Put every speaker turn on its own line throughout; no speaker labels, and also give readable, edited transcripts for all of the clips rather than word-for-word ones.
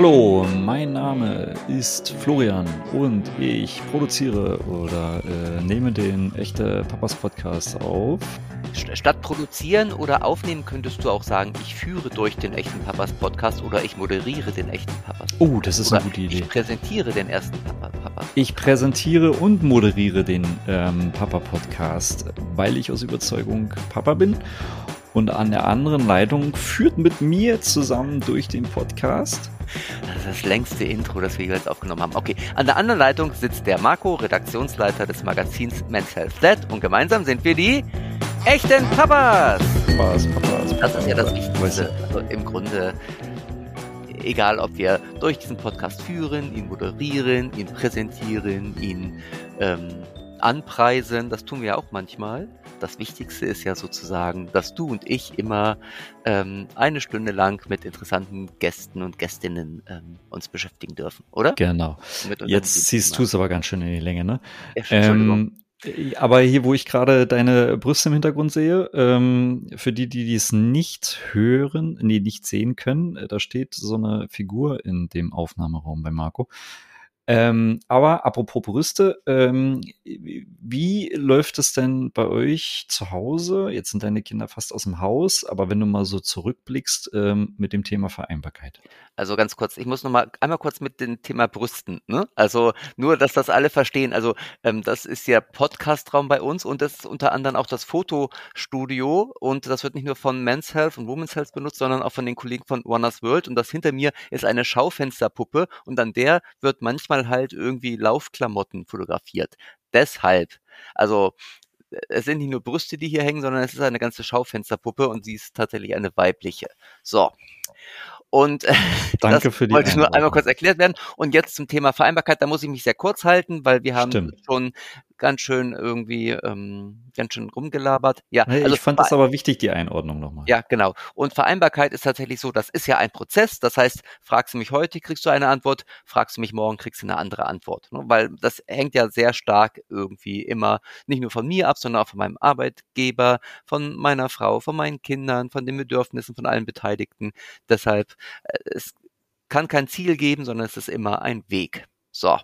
Hallo, mein Name ist Florian und ich produziere oder nehme den Echte Papas Podcast auf.
Statt produzieren oder aufnehmen könntest du auch sagen, ich führe durch den Echten Papas Podcast oder ich moderiere den Echten Papas Podcast.
Oh, das ist
oder
eine gute Idee.
Ich präsentiere den ersten Papa.
Ich präsentiere und moderiere den Papa Podcast, weil ich aus Überzeugung Papa bin. Und an der anderen Leitung führt mit mir zusammen durch den Podcast.
Das ist das längste Intro, das wir jeweils aufgenommen haben. Okay, an der anderen Leitung sitzt der Marco, Redaktionsleiter des Magazins Men's Health Flat. Und gemeinsam sind wir die Echten Papas.
Papas.
Das ist ja das Wichtigste. Also im Grunde, egal ob wir durch diesen Podcast führen, ihn moderieren, ihn präsentieren, ihn anpreisen, das tun wir ja auch manchmal. Das Wichtigste ist ja sozusagen, dass du und ich immer eine Stunde lang mit interessanten Gästen und Gästinnen uns beschäftigen dürfen, oder?
Genau. Jetzt ziehst du es aber ganz schön in die Länge, ne?
Entschuldigung.
Aber hier, wo ich gerade deine Brüste im Hintergrund sehe, für die es nicht nicht sehen können, da steht so eine Figur in dem Aufnahmeraum bei Marco. Aber apropos Brüste, wie läuft es denn bei euch zu Hause? Jetzt sind deine Kinder fast aus dem Haus, aber wenn du mal so zurückblickst mit dem Thema Vereinbarkeit.
Also ganz kurz, ich muss einmal kurz mit dem Thema Brüsten, ne? Also nur, dass das alle verstehen. Also das ist ja Podcastraum bei uns und das ist unter anderem auch das Fotostudio und das wird nicht nur von Men's Health und Women's Health benutzt, sondern auch von den Kollegen von Wonders World und das hinter mir ist eine Schaufensterpuppe und an der wird manchmal halt irgendwie Laufklamotten fotografiert. Deshalb, also es sind nicht nur Brüste, die hier hängen, sondern es ist eine ganze Schaufensterpuppe und sie ist tatsächlich eine weibliche. So. Und
Danke
das
für die
wollte nur
Einordnung.
einmal kurz erklärt werden. Und jetzt zum Thema Vereinbarkeit, da muss ich mich sehr kurz halten, weil wir haben
Stimmt.
schon ganz schön irgendwie ganz schön rumgelabert. Ja,
Hey,
also
ich fand das aber wichtig, die Einordnung nochmal.
ja, genau. Und Vereinbarkeit ist tatsächlich so, das ist ja ein Prozess. Das heißt, fragst du mich heute, kriegst du eine Antwort, fragst du mich morgen, kriegst du eine andere Antwort. Ne? Weil das hängt ja sehr stark irgendwie immer nicht nur von mir ab, sondern auch von meinem Arbeitgeber, von meiner Frau, von meinen Kindern, von den Bedürfnissen von allen Beteiligten. Deshalb, es kann kein Ziel geben, sondern es ist immer ein Weg. So.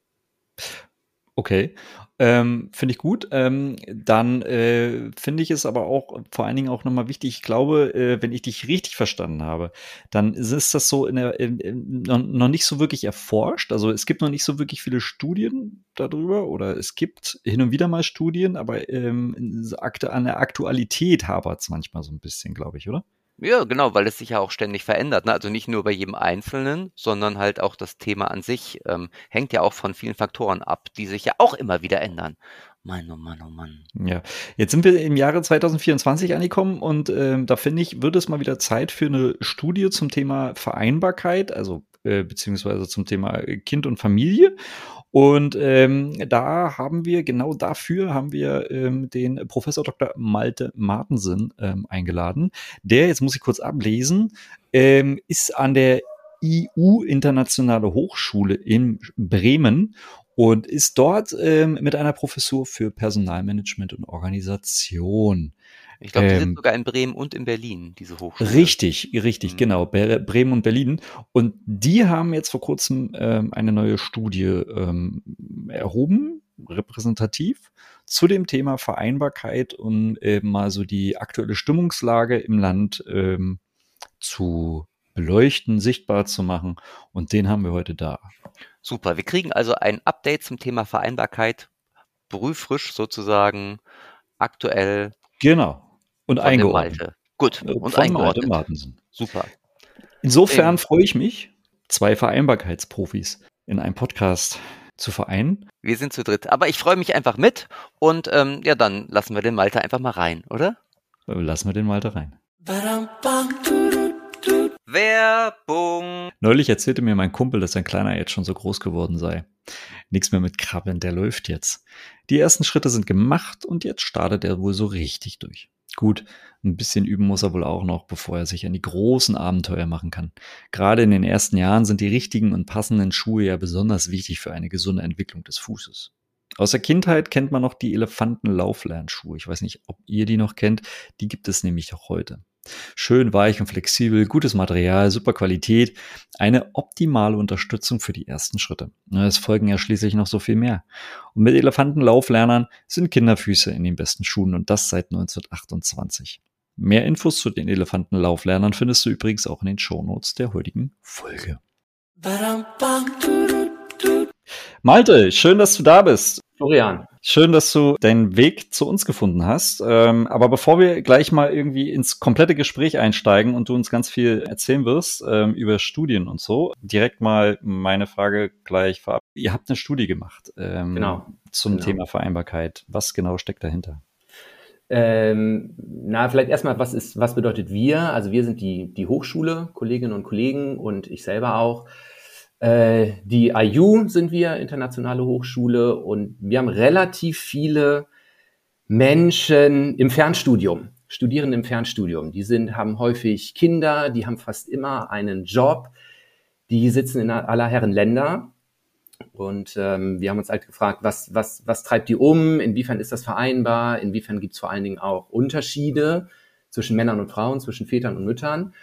Okay, finde ich gut. Dann finde ich es aber auch vor allen Dingen auch nochmal wichtig. Ich glaube, wenn ich dich richtig verstanden habe, dann ist das so noch nicht so wirklich erforscht. Also es gibt noch nicht so wirklich viele Studien darüber oder es gibt hin und wieder mal Studien, aber an der Aktualität hapert es manchmal so ein bisschen, glaube ich, oder?
Ja, genau, weil es sich ja auch ständig verändert, ne? Also nicht nur bei jedem Einzelnen, sondern halt auch das Thema an sich hängt ja auch von vielen Faktoren ab, die sich ja auch immer wieder ändern. Mann, oh Mann, oh Mann.
Ja, jetzt sind wir im Jahre 2024 angekommen und da finde ich, wird es mal wieder Zeit für eine Studie zum Thema Vereinbarkeit, also beziehungsweise zum Thema Kind und Familie. Und da haben wir, genau dafür haben wir den Professor Dr. Malte Martensen eingeladen. Der, jetzt muss ich kurz ablesen, ist an der IU Internationale Hochschule in Bremen und ist dort mit einer Professur für Personalmanagement und Organisation.
Ich glaube, die sind sogar in Bremen und in Berlin, diese Hochschule.
Richtig, genau. Bremen und Berlin. Und die haben jetzt vor kurzem eine neue Studie erhoben, repräsentativ, zu dem Thema Vereinbarkeit und mal so die aktuelle Stimmungslage im Land zu beleuchten, sichtbar zu machen. Und den haben wir heute da.
Super, wir kriegen also ein Update zum Thema Vereinbarkeit, brühfrisch sozusagen, aktuell.
Genau. Und
von
eingeordnet.
Malte. Gut, und
von
eingeordnet.
Malte Martensen.
Super.
Insofern freue ich mich, 2 Vereinbarkeitsprofis in einem Podcast zu vereinen.
Wir sind zu dritt, aber ich freue mich einfach mit und ja, dann lassen wir den Malte einfach mal rein, oder?
Lassen wir den Malte rein.
Werbung.
Neulich erzählte mir mein Kumpel, dass sein Kleiner jetzt schon so groß geworden sei. Nichts mehr mit Krabbeln, der läuft jetzt. Die ersten Schritte sind gemacht und jetzt startet er wohl so richtig durch. Gut, ein bisschen üben muss er wohl auch noch, bevor er sich an die großen Abenteuer machen kann. Gerade in den ersten Jahren sind die richtigen und passenden Schuhe ja besonders wichtig für eine gesunde Entwicklung des Fußes. Aus der Kindheit kennt man noch die Elefantenlauflernschuhe. Ich weiß nicht, ob ihr die noch kennt. Die gibt es nämlich auch heute. Schön weich und flexibel, gutes Material, super Qualität, eine optimale Unterstützung für die ersten Schritte. Es folgen ja schließlich noch so viel mehr. Und mit Elefantenlauflernern sind Kinderfüße in den besten Schuhen und das seit 1928. Mehr Infos zu den Elefantenlauflernern findest du übrigens auch in den Shownotes der heutigen Folge. Malte, schön, dass du da bist.
Florian.
Schön, dass du deinen Weg zu uns gefunden hast. Aber bevor wir gleich mal irgendwie ins komplette Gespräch einsteigen und du uns ganz viel erzählen wirst über Studien und so, direkt mal meine Frage gleich vorab. Ihr habt eine Studie gemacht zum Thema Vereinbarkeit. Was genau steckt dahinter?
Vielleicht erstmal, was bedeutet wir? Also wir sind die Hochschule, Kolleginnen und Kollegen und ich selber auch. Die IU sind wir, internationale Hochschule, und wir haben relativ viele Menschen im Fernstudium, Studierende im Fernstudium. Die haben häufig Kinder, die haben fast immer einen Job, die sitzen in aller Herren Länder. Und wir haben uns halt gefragt, was treibt die um, inwiefern ist das vereinbar, inwiefern gibt es vor allen Dingen auch Unterschiede zwischen Männern und Frauen, zwischen Vätern und Müttern.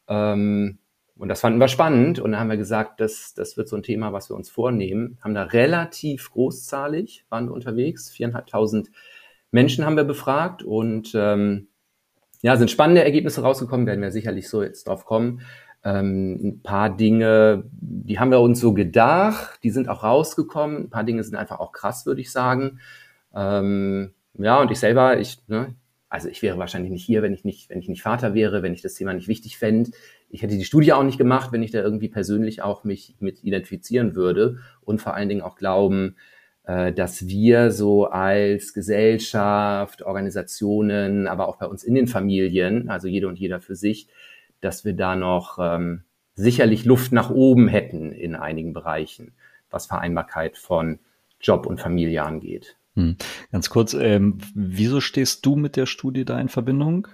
Und das fanden wir spannend und dann haben wir gesagt, das wird so ein Thema, was wir uns vornehmen. Haben da relativ großzahlig, waren wir unterwegs, 4.500 Menschen haben wir befragt und sind spannende Ergebnisse rausgekommen, werden wir sicherlich so jetzt drauf kommen. Ein paar Dinge, die haben wir uns so gedacht, die sind auch rausgekommen. Ein paar Dinge sind einfach auch krass, würde ich sagen. Und ich selber, ich wäre wahrscheinlich nicht hier, wenn ich nicht Vater wäre, wenn ich das Thema nicht wichtig fände. Ich hätte die Studie auch nicht gemacht, wenn ich da irgendwie persönlich auch mich mit identifizieren würde und vor allen Dingen auch glauben, dass wir so als Gesellschaft, Organisationen, aber auch bei uns in den Familien, also jede und jeder für sich, dass wir da noch sicherlich Luft nach oben hätten in einigen Bereichen, was Vereinbarkeit von Job und Familie angeht.
Ganz kurz, wieso stehst du mit der Studie da in Verbindung?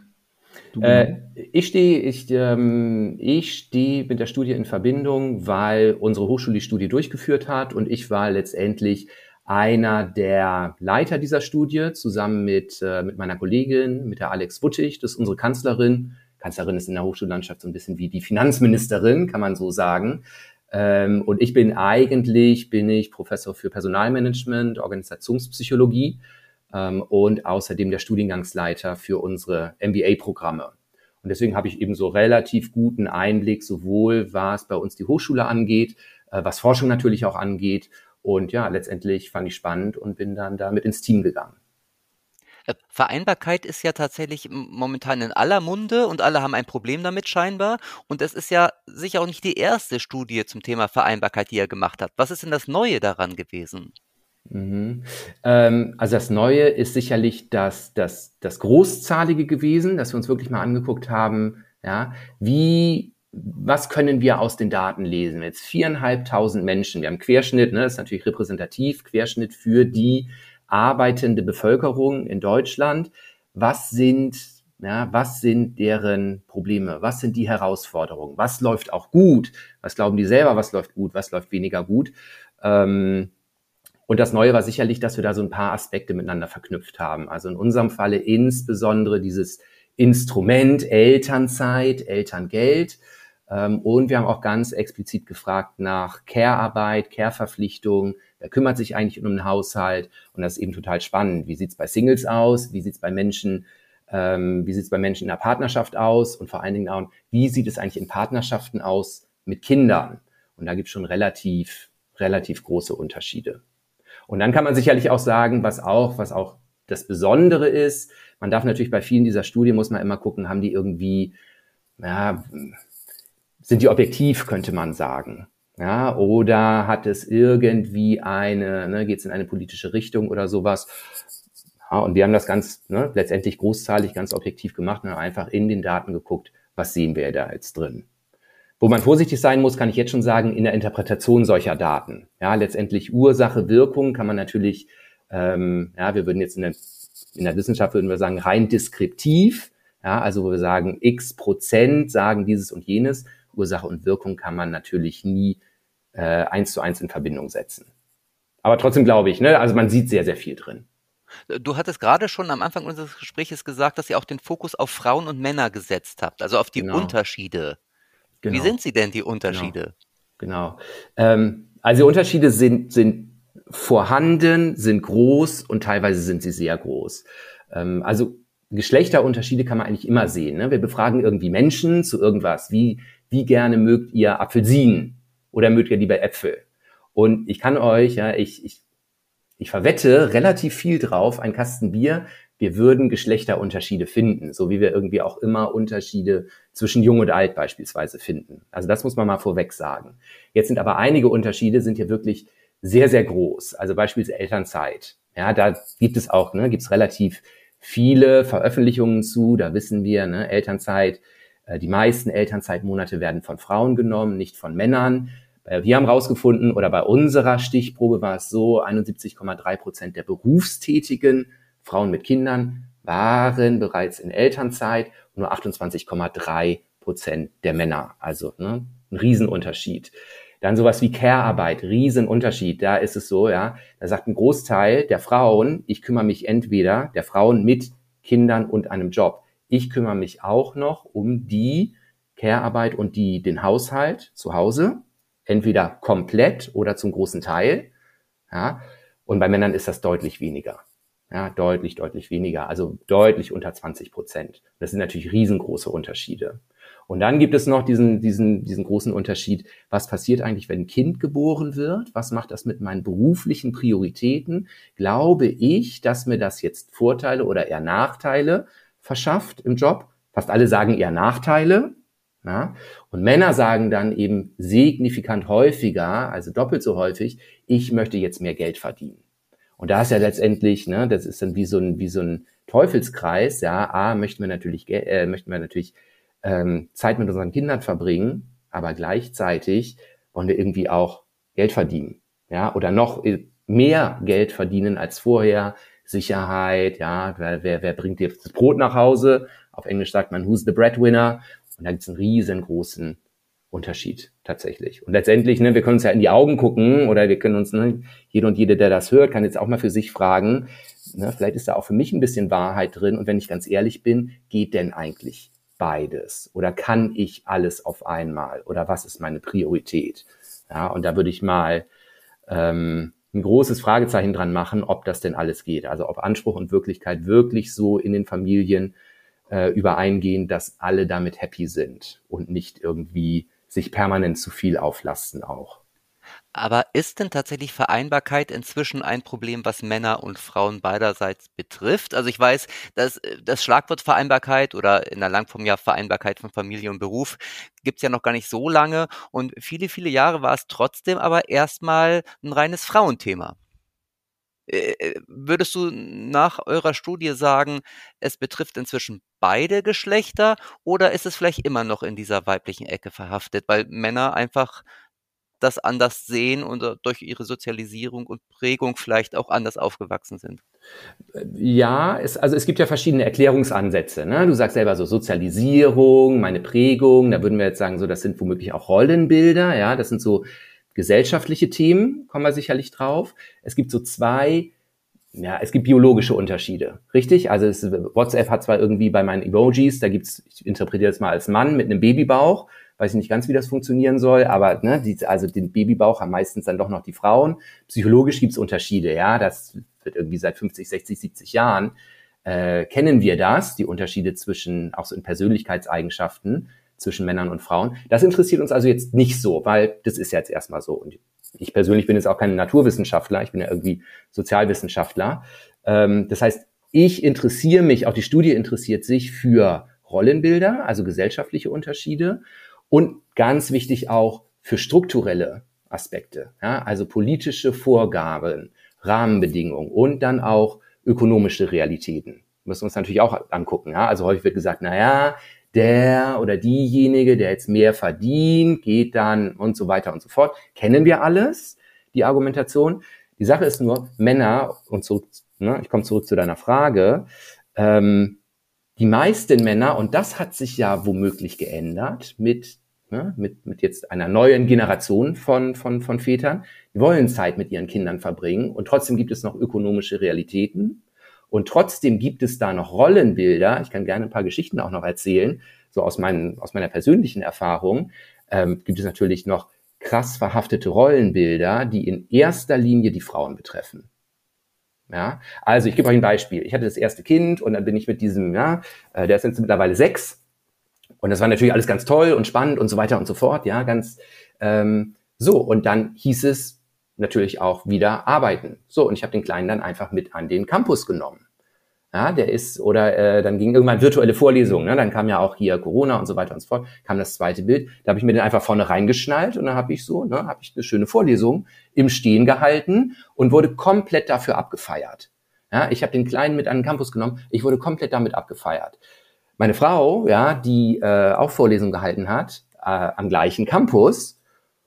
Ich stehe mit der Studie in Verbindung, weil unsere Hochschule die Studie durchgeführt hat und ich war letztendlich einer der Leiter dieser Studie zusammen mit meiner Kollegin, mit der Alex Wuttig, das ist unsere Kanzlerin. Kanzlerin ist in der Hochschullandschaft so ein bisschen wie die Finanzministerin, kann man so sagen. Und ich bin Professor für Personalmanagement, Organisationspsychologie und außerdem der Studiengangsleiter für unsere MBA-Programme. Und deswegen habe ich eben so relativ guten Einblick, sowohl was bei uns die Hochschule angeht, was Forschung natürlich auch angeht. Und ja, letztendlich fand ich spannend und bin dann damit ins Team gegangen.
Vereinbarkeit ist ja tatsächlich momentan in aller Munde und alle haben ein Problem damit scheinbar. Und es ist ja sicher auch nicht die erste Studie zum Thema Vereinbarkeit, die er gemacht hat. Was ist denn das Neue daran gewesen?
Also das Neue ist sicherlich das Großzahlige gewesen, dass wir uns wirklich mal angeguckt haben, ja, was können wir aus den Daten lesen? Jetzt 4.500 Menschen, wir haben Querschnitt, das ist natürlich repräsentativ, Querschnitt für die arbeitende Bevölkerung in Deutschland. Was sind deren Probleme? Was sind die Herausforderungen? Was läuft auch gut? Was glauben die selber, was läuft gut? Was läuft weniger gut? Und das Neue war sicherlich, dass wir da so ein paar Aspekte miteinander verknüpft haben. Also in unserem Falle insbesondere dieses Instrument Elternzeit, Elterngeld. Und wir haben auch ganz explizit gefragt nach Care-Arbeit, Care-Verpflichtung. Wer kümmert sich eigentlich um den Haushalt? Und das ist eben total spannend. Wie sieht's bei Singles aus? Wie sieht's bei Menschen in der Partnerschaft aus? Und vor allen Dingen auch, wie sieht es eigentlich in Partnerschaften aus mit Kindern? Und da gibt's schon relativ große Unterschiede. Und dann kann man sicherlich auch sagen, was auch das Besondere ist, man darf natürlich bei vielen dieser Studien, muss man immer gucken, haben die irgendwie, sind die objektiv, könnte man sagen. Ja, oder hat es irgendwie geht es in eine politische Richtung oder sowas. Ja, und wir haben das ganz letztendlich großzahlig, ganz objektiv gemacht und haben einfach in den Daten geguckt, was sehen wir da jetzt drin. Wo man vorsichtig sein muss, kann ich jetzt schon sagen, in der Interpretation solcher Daten. Ja, letztendlich Ursache, Wirkung kann man natürlich, wir würden jetzt in der Wissenschaft würden wir sagen, rein deskriptiv. Ja, also wo wir sagen, x% sagen dieses und jenes. Ursache und Wirkung kann man natürlich nie 1:1 in Verbindung setzen. Aber trotzdem glaube ich, also man sieht sehr, sehr viel drin.
Du hattest gerade schon am Anfang unseres Gespräches gesagt, dass ihr auch den Fokus auf Frauen und Männer gesetzt habt, also auf die
Genau,
Unterschiede. Wie
genau,
sind sie denn, die
genau,
Unterschiede?
genau. Also die Unterschiede sind vorhanden, sind groß und teilweise sind sie sehr groß. Also Geschlechterunterschiede kann man eigentlich immer sehen. Ne? Wir befragen irgendwie Menschen zu irgendwas. Wie gerne mögt ihr Apfelsinen oder mögt ihr lieber Äpfel? Und ich kann euch, ja, ich verwette relativ viel drauf, ein Kasten Bier, wir würden Geschlechterunterschiede finden, so wie wir irgendwie auch immer Unterschiede zwischen Jung und Alt beispielsweise finden. Also das muss man mal vorweg sagen. Jetzt sind aber einige Unterschiede, sind hier wirklich sehr, sehr groß. Also beispielsweise Elternzeit. Ja, da gibt es auch, gibt's relativ viele Veröffentlichungen zu, da wissen wir, Elternzeit, die meisten Elternzeitmonate werden von Frauen genommen, nicht von Männern. Wir haben rausgefunden, oder bei unserer Stichprobe war es so, 71,3% der berufstätigen Frauen mit Kindern waren bereits in Elternzeit und nur 28,3% der Männer. Also ein Riesenunterschied. Dann sowas wie Care-Arbeit, Riesenunterschied. Da ist es so, ja, da sagt ein Großteil der Frauen, ich kümmere mich entweder, der Frauen mit Kindern und einem Job. Ich kümmere mich auch noch um die Care-Arbeit und den Haushalt zu Hause, entweder komplett oder zum großen Teil. Ja, und bei Männern ist das deutlich weniger. Ja, deutlich, deutlich weniger, also deutlich unter 20%. Das sind natürlich riesengroße Unterschiede. Und dann gibt es noch diesen großen Unterschied, was passiert eigentlich, wenn ein Kind geboren wird? Was macht das mit meinen beruflichen Prioritäten? Glaube ich, dass mir das jetzt Vorteile oder eher Nachteile verschafft im Job? Fast alle sagen eher Nachteile. Ja? Und Männer sagen dann eben signifikant häufiger, also doppelt so häufig, ich möchte jetzt mehr Geld verdienen. Und da ist ja letztendlich, das ist dann wie so ein Teufelskreis. Ja, möchten wir natürlich Zeit mit unseren Kindern verbringen, aber gleichzeitig wollen wir irgendwie auch Geld verdienen, ja, oder noch mehr Geld verdienen als vorher. Sicherheit, ja, wer bringt dir das Brot nach Hause? Auf Englisch sagt man, who's the breadwinner? Und da gibt es einen riesengroßen Unterschied tatsächlich. Und letztendlich, wir können uns ja in die Augen gucken oder wir können uns, jeder und jede, der das hört, kann jetzt auch mal für sich fragen, vielleicht ist da auch für mich ein bisschen Wahrheit drin. Und wenn ich ganz ehrlich bin, geht denn eigentlich beides? Oder kann ich alles auf einmal? Oder was ist meine Priorität? Ja, und da würde ich mal ein großes Fragezeichen dran machen, ob das denn alles geht. Also ob Anspruch und Wirklichkeit wirklich so in den Familien übereingehen, dass alle damit happy sind und nicht irgendwie sich permanent zu viel auflasten auch.
Aber ist denn tatsächlich Vereinbarkeit inzwischen ein Problem, was Männer und Frauen beiderseits betrifft? Also ich weiß, dass das Schlagwort Vereinbarkeit oder in der Langform ja Vereinbarkeit von Familie und Beruf gibt's ja noch gar nicht so lange und viele, viele Jahre war es trotzdem aber erstmal ein reines Frauenthema. Würdest du nach eurer Studie sagen, es betrifft inzwischen beide Geschlechter oder ist es vielleicht immer noch in dieser weiblichen Ecke verhaftet, weil Männer einfach das anders sehen und durch ihre Sozialisierung und Prägung vielleicht auch anders aufgewachsen sind?
Ja, es gibt ja verschiedene Erklärungsansätze. Ne? Du sagst selber so Sozialisierung, meine Prägung, da würden wir jetzt sagen, so das sind womöglich auch Rollenbilder, ja, das sind so gesellschaftliche Themen, kommen wir sicherlich drauf. Es gibt so es gibt biologische Unterschiede, richtig? Also WhatsApp hat zwar irgendwie bei meinen Emojis, ich interpretiere das mal als Mann mit einem Babybauch, weiß ich nicht ganz, wie das funktionieren soll, aber also den Babybauch haben meistens dann doch noch die Frauen. Psychologisch gibt es Unterschiede, ja, das wird irgendwie seit 50, 60, 70 Jahren kennen wir das, die Unterschiede zwischen, auch so in Persönlichkeitseigenschaften zwischen Männern und Frauen. Das interessiert uns also jetzt nicht so, weil das ist ja jetzt erstmal so. Und ich persönlich bin jetzt auch kein Naturwissenschaftler, ich bin ja irgendwie Sozialwissenschaftler. Das heißt, auch die Studie interessiert sich für Rollenbilder, also gesellschaftliche Unterschiede und ganz wichtig auch für strukturelle Aspekte, ja, also politische Vorgaben, Rahmenbedingungen und dann auch ökonomische Realitäten. Müssen wir uns natürlich auch angucken. Ja? Also häufig wird gesagt, der oder diejenige, der jetzt mehr verdient, geht dann und so weiter und so fort. Kennen wir alles, die Argumentation. Die Sache ist nur, Männer, ich komme zurück zu deiner Frage, die meisten Männer, und das hat sich ja womöglich geändert mit jetzt einer neuen Generation von Vätern, die wollen Zeit mit ihren Kindern verbringen und trotzdem gibt es noch ökonomische Realitäten. Und trotzdem gibt es da noch Rollenbilder. Ich kann gerne ein paar Geschichten auch noch erzählen, so aus meiner persönlichen Erfahrung. Gibt es natürlich noch krass verhaftete Rollenbilder, die in erster Linie die Frauen betreffen. Ja, also ich gebe euch ein Beispiel. Ich hatte das erste Kind und dann bin ich mit diesem, der ist jetzt mittlerweile 6 und das war natürlich alles ganz toll und spannend und so weiter und so fort, ja, ganz und dann hieß es natürlich auch wieder arbeiten. So, und ich habe den Kleinen dann einfach mit an den Campus genommen. Ja, dann ging irgendwann virtuelle Vorlesungen, ne? Dann kam ja auch hier Corona und so weiter und so fort, kam das zweite Bild, da habe ich mir den einfach vorne reingeschnallt und dann habe ich eine schöne Vorlesung im Stehen gehalten und wurde komplett dafür abgefeiert. Ja, ich habe den Kleinen mit an den Campus genommen, ich wurde komplett damit abgefeiert. Meine Frau, ja, die auch Vorlesungen gehalten hat, am gleichen Campus,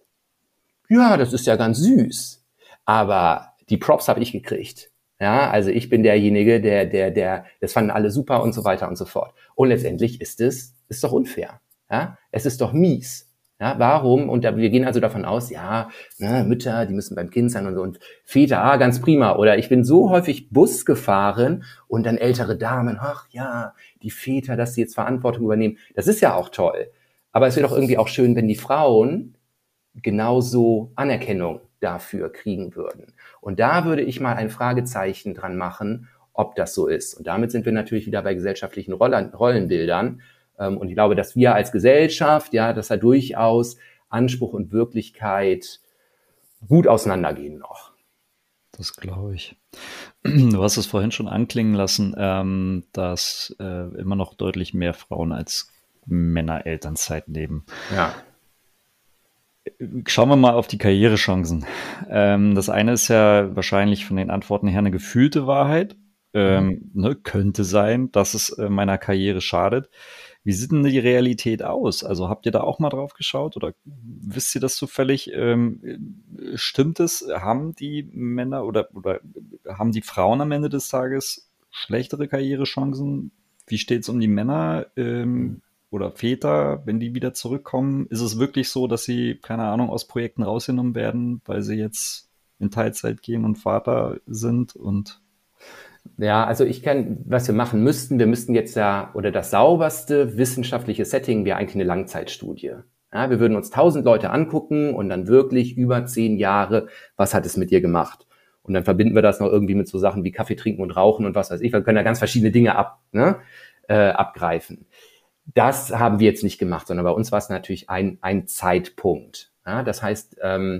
ja, das ist ja ganz süß, aber die Props habe ich gekriegt. Ja, also ich bin derjenige, der, das fanden alle super und so weiter und so fort. Und letztendlich ist doch unfair. Ja, es ist doch mies. Ja, warum? Und wir gehen also davon aus, ja, Mütter, die müssen beim Kind sein und so und Väter, ganz prima. Oder ich bin so häufig Bus gefahren und dann ältere Damen, ach ja, die Väter, dass sie jetzt Verantwortung übernehmen. Das ist ja auch toll. Aber es wäre doch irgendwie auch schön, wenn die Frauen genauso Anerkennung dafür kriegen würden. Und da würde ich mal ein Fragezeichen dran machen, ob das so ist. Und damit sind wir natürlich wieder bei gesellschaftlichen Rollenbildern. Und ich glaube, dass wir als Gesellschaft, ja, dass da durchaus Anspruch und Wirklichkeit gut auseinandergehen noch.
Das glaube ich. Du hast es vorhin schon anklingen lassen, dass immer noch deutlich mehr Frauen als Männer Elternzeit nehmen.
Ja.
Schauen wir mal auf die Karrierechancen. Das eine ist ja wahrscheinlich von den Antworten her eine gefühlte Wahrheit. Könnte sein, dass es meiner Karriere schadet. Wie sieht denn die Realität aus? Also habt ihr da auch mal drauf geschaut oder wisst ihr das zufällig? Stimmt es? Haben die Männer oder haben die Frauen am Ende des Tages schlechtere Karrierechancen? Wie steht es um die Männer? Oder Väter, wenn die wieder zurückkommen, ist es wirklich so, dass sie, keine Ahnung, aus Projekten rausgenommen werden, weil sie jetzt in Teilzeit gehen und Vater sind und
ja, also was wir machen müssten, wir müssten jetzt das sauberste wissenschaftliche Setting wäre eigentlich eine Langzeitstudie. Ja, wir würden uns 1000 Leute angucken und dann wirklich über 10 Jahre, was hat es mit dir gemacht? Und dann verbinden wir das noch irgendwie mit so Sachen wie Kaffee trinken und rauchen und was weiß ich. Wir können da ganz verschiedene Dinge abgreifen. Das haben wir jetzt nicht gemacht, sondern bei uns war es natürlich ein Zeitpunkt. Ja, das heißt,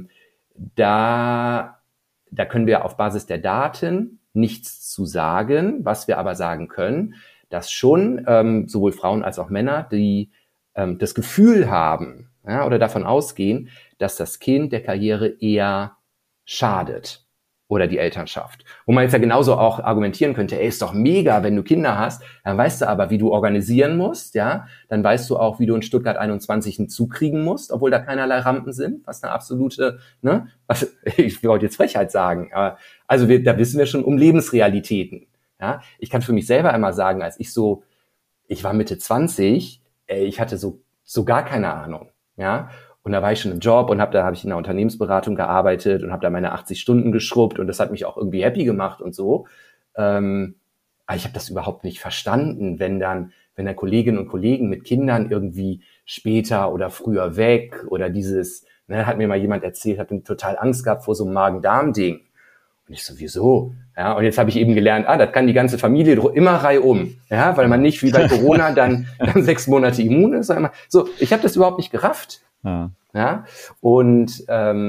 da können wir auf Basis der Daten nichts zu sagen. Was wir aber sagen können, dass schon sowohl Frauen als auch Männer, die das Gefühl haben, ja, oder davon ausgehen, dass das Kind der Karriere eher schadet oder die Elternschaft. Wo man jetzt ja genauso auch argumentieren könnte, ist doch mega, wenn du Kinder hast, dann weißt du aber, wie du organisieren musst, ja, dann weißt du auch, wie du in Stuttgart 21 einen Zug kriegen musst, obwohl da keinerlei Rampen sind, was eine absolute, ich wollte jetzt Frechheit sagen, aber also da wissen wir schon um Lebensrealitäten, ja. Ich kann für mich selber einmal sagen, als ich war Mitte 20, ich hatte so gar keine Ahnung, ja. Und da war ich schon im Job und da habe ich in der Unternehmensberatung gearbeitet und habe da meine 80 Stunden geschrubbt und das hat mich auch irgendwie happy gemacht und so. Aber ich habe das überhaupt nicht verstanden, wenn dann Kolleginnen und Kollegen mit Kindern irgendwie später oder früher weg oder hat mir mal jemand erzählt, hat total Angst gehabt vor so einem Magen-Darm-Ding. Und ich so, wieso? Ja, und jetzt habe ich eben gelernt, das kann die ganze Familie immer reihum, ja, weil man nicht wie bei Corona dann 6 Monate immun ist. So, ich habe das überhaupt nicht gerafft. Ja, und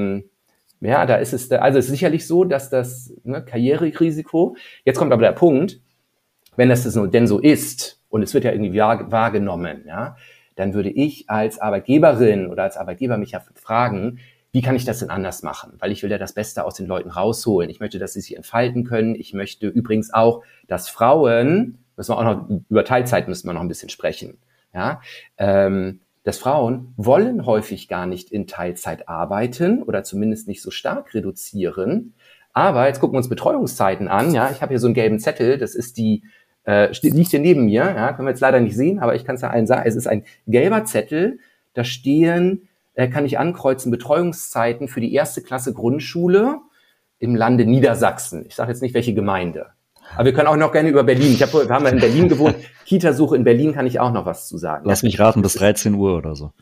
da ist es, also es ist sicherlich so, dass das Karriererisiko, jetzt kommt aber der Punkt, wenn das denn so ist und es wird ja irgendwie wahrgenommen, ja, dann würde ich als Arbeitgeberin oder als Arbeitgeber mich ja fragen, wie kann ich das denn anders machen? Weil ich will ja das Beste aus den Leuten rausholen. Ich möchte, dass sie sich entfalten können. Ich möchte übrigens auch, dass Frauen, über Teilzeit müssen wir noch ein bisschen sprechen, ja, dass Frauen wollen häufig gar nicht in Teilzeit arbeiten oder zumindest nicht so stark reduzieren. Aber jetzt gucken wir uns Betreuungszeiten an. Ja, ich habe hier so einen gelben Zettel. Das ist liegt hier neben mir. Ja, können wir jetzt leider nicht sehen, aber ich kann es ja allen sagen. Es ist ein gelber Zettel. Da kann ich ankreuzen Betreuungszeiten für die 1. Klasse Grundschule im Lande Niedersachsen. Ich sage jetzt nicht, welche Gemeinde. Aber wir können auch noch gerne über Berlin. Wir haben ja in Berlin gewohnt. Kitasuche in Berlin kann ich auch noch was zu sagen.
Lass mich raten, bis 13 Uhr oder so.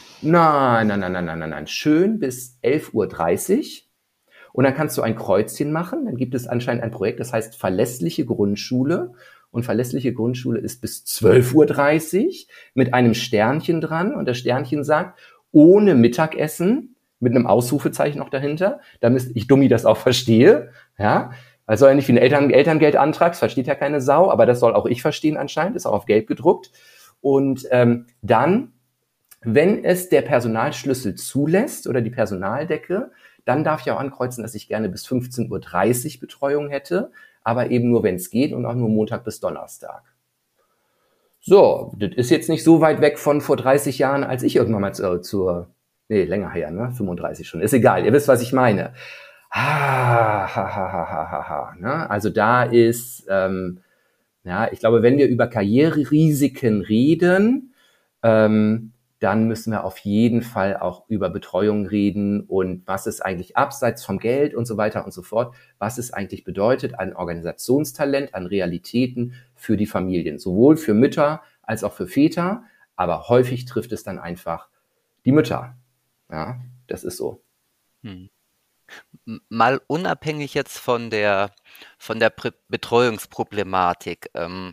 Nein. Schön bis 11:30 Uhr. Und dann kannst du ein Kreuzchen machen. Dann gibt es anscheinend ein Projekt, das heißt verlässliche Grundschule. Und verlässliche Grundschule ist bis 12:30 Uhr mit einem Sternchen dran. Und das Sternchen sagt, ohne Mittagessen, mit einem Ausrufezeichen noch dahinter, damit ich Dummi das auch verstehe. Ja, also ja nicht wie ein Elterngeldantrag, das versteht ja keine Sau, aber das soll auch ich verstehen anscheinend, ist auch auf Gelb gedruckt. Und dann, wenn es der Personalschlüssel zulässt oder die Personaldecke, dann darf ich auch ankreuzen, dass ich gerne bis 15:30 Uhr Betreuung hätte, aber eben nur, wenn es geht und auch nur Montag bis Donnerstag. So, das ist jetzt nicht so weit weg von vor 30 Jahren, als ich irgendwann mal länger her, ne? 35 schon. Ist egal, ihr wisst, was ich meine. Ne? Also da ist, ich glaube, wenn wir über Karriererisiken reden, dann müssen wir auf jeden Fall auch über Betreuung reden und was es eigentlich abseits vom Geld und so weiter und so fort, was es eigentlich bedeutet an Organisationstalent, an Realitäten für die Familien, sowohl für Mütter als auch für Väter, aber häufig trifft es dann einfach die Mütter. Ja, das ist so.
Mal unabhängig jetzt von der Betreuungsproblematik,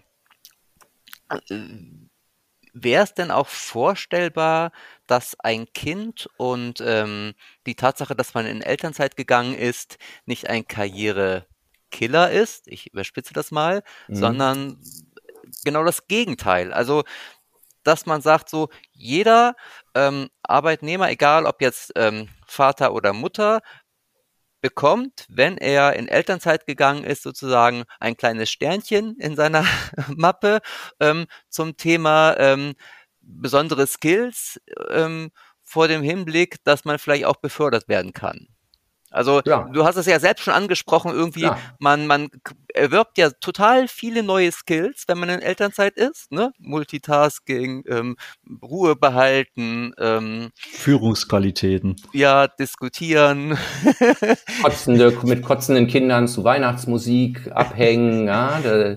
wäre es denn auch vorstellbar, dass ein Kind und die Tatsache, dass man in Elternzeit gegangen ist, nicht ein Karrierekiller ist, ich überspitze das mal, sondern genau das Gegenteil. Also, dass man sagt, so jeder Arbeitnehmer, egal ob jetzt Vater oder Mutter, bekommt, wenn er in Elternzeit gegangen ist, sozusagen ein kleines Sternchen in seiner Mappe zum Thema besondere Skills vor dem Hinblick, dass man vielleicht auch befördert werden kann. Also du hast es ja selbst schon angesprochen, irgendwie, man erwirbt ja total viele neue Skills, wenn man in Elternzeit ist, ne? Multitasking, Ruhe behalten,
Führungsqualitäten.
Ja, diskutieren.
Mit kotzenden Kindern zu Weihnachtsmusik abhängen, ja,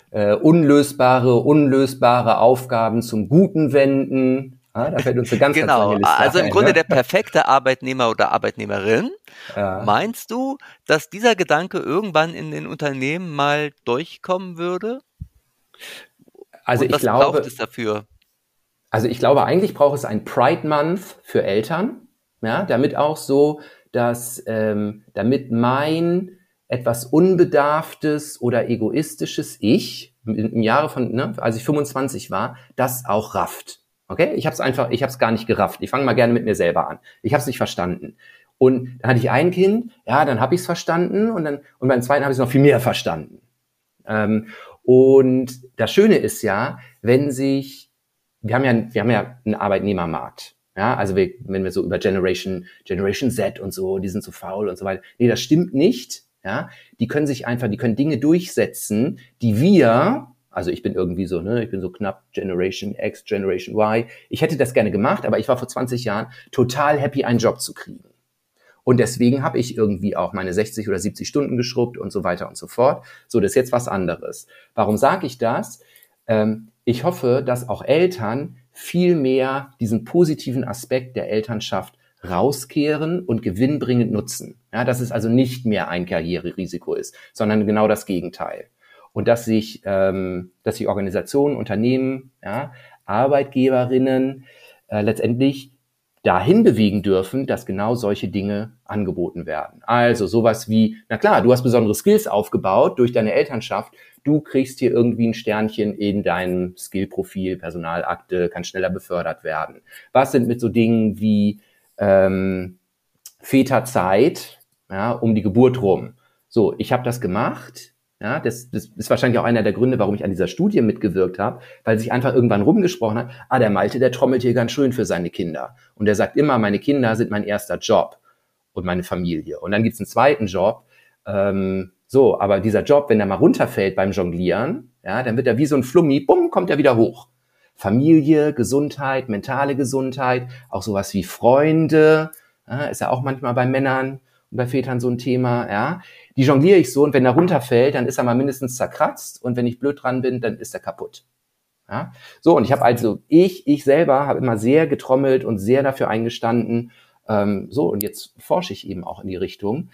unlösbare Aufgaben zum Guten wenden. Ja, da fällt uns eine ganz lange Liste
also im
ein,
Grunde
ne?
der perfekte Arbeitnehmer oder Arbeitnehmerin. Meinst du, dass dieser Gedanke irgendwann in den Unternehmen mal durchkommen würde?
Also
und was braucht es dafür?
Also ich glaube, eigentlich braucht es ein Pride Month für Eltern, ja, damit auch so, dass damit mein etwas unbedarftes oder egoistisches Ich im Jahre von, als ich 25 war, das auch rafft. Okay, ich hab's gar nicht gerafft. Ich fange mal gerne mit mir selber an. Ich habe es nicht verstanden. Und dann hatte ich ein Kind, ja, dann habe ich es verstanden und beim zweiten habe ich es noch viel mehr verstanden. Und das Schöne ist ja, wir haben ja einen Arbeitnehmermarkt. Ja, also wenn wir so über Generation Z und so, die sind so faul und so weiter. Nee, das stimmt nicht. Ja, die können Dinge durchsetzen, die wir, also ich bin irgendwie so, ich bin so knapp Generation X, Generation Y. Ich hätte das gerne gemacht, aber ich war vor 20 Jahren total happy, einen Job zu kriegen. Und deswegen habe ich irgendwie auch meine 60 oder 70 Stunden geschrubbt und so weiter und so fort. So, das ist jetzt was anderes. Warum sage ich das? Ich hoffe, dass auch Eltern viel mehr diesen positiven Aspekt der Elternschaft rauskehren und gewinnbringend nutzen. Ja, dass es also nicht mehr ein Karriererisiko ist, sondern genau das Gegenteil. Und dass sich Organisationen, Unternehmen, ja, Arbeitgeberinnen letztendlich dahin bewegen dürfen, dass genau solche Dinge angeboten werden. Also sowas wie, na klar, du hast besondere Skills aufgebaut durch deine Elternschaft, du kriegst hier irgendwie ein Sternchen in deinem Skillprofil, Personalakte, kannst schneller befördert werden. Was sind mit so Dingen wie Väterzeit, ja, um die Geburt rum? So, ich habe das gemacht. Ja, das ist wahrscheinlich auch einer der Gründe, warum ich an dieser Studie mitgewirkt habe, weil sich einfach irgendwann rumgesprochen hat, der Malte, der trommelt hier ganz schön für seine Kinder. Und der sagt immer, meine Kinder sind mein erster Job und meine Familie. Und dann gibt's einen zweiten Job. Aber dieser Job, wenn der mal runterfällt beim Jonglieren, ja, dann wird er wie so ein Flummi, bumm, kommt er wieder hoch. Familie, Gesundheit, mentale Gesundheit, auch sowas wie Freunde, ist ja auch manchmal bei Männern bei Vätern so ein Thema, ja. Die jongliere ich so und wenn er runterfällt, dann ist er mal mindestens zerkratzt und wenn ich blöd dran bin, dann ist er kaputt. Ja. So, und ich habe also, ich selber habe immer sehr getrommelt und sehr dafür eingestanden, so, und jetzt forsche ich eben auch in die Richtung,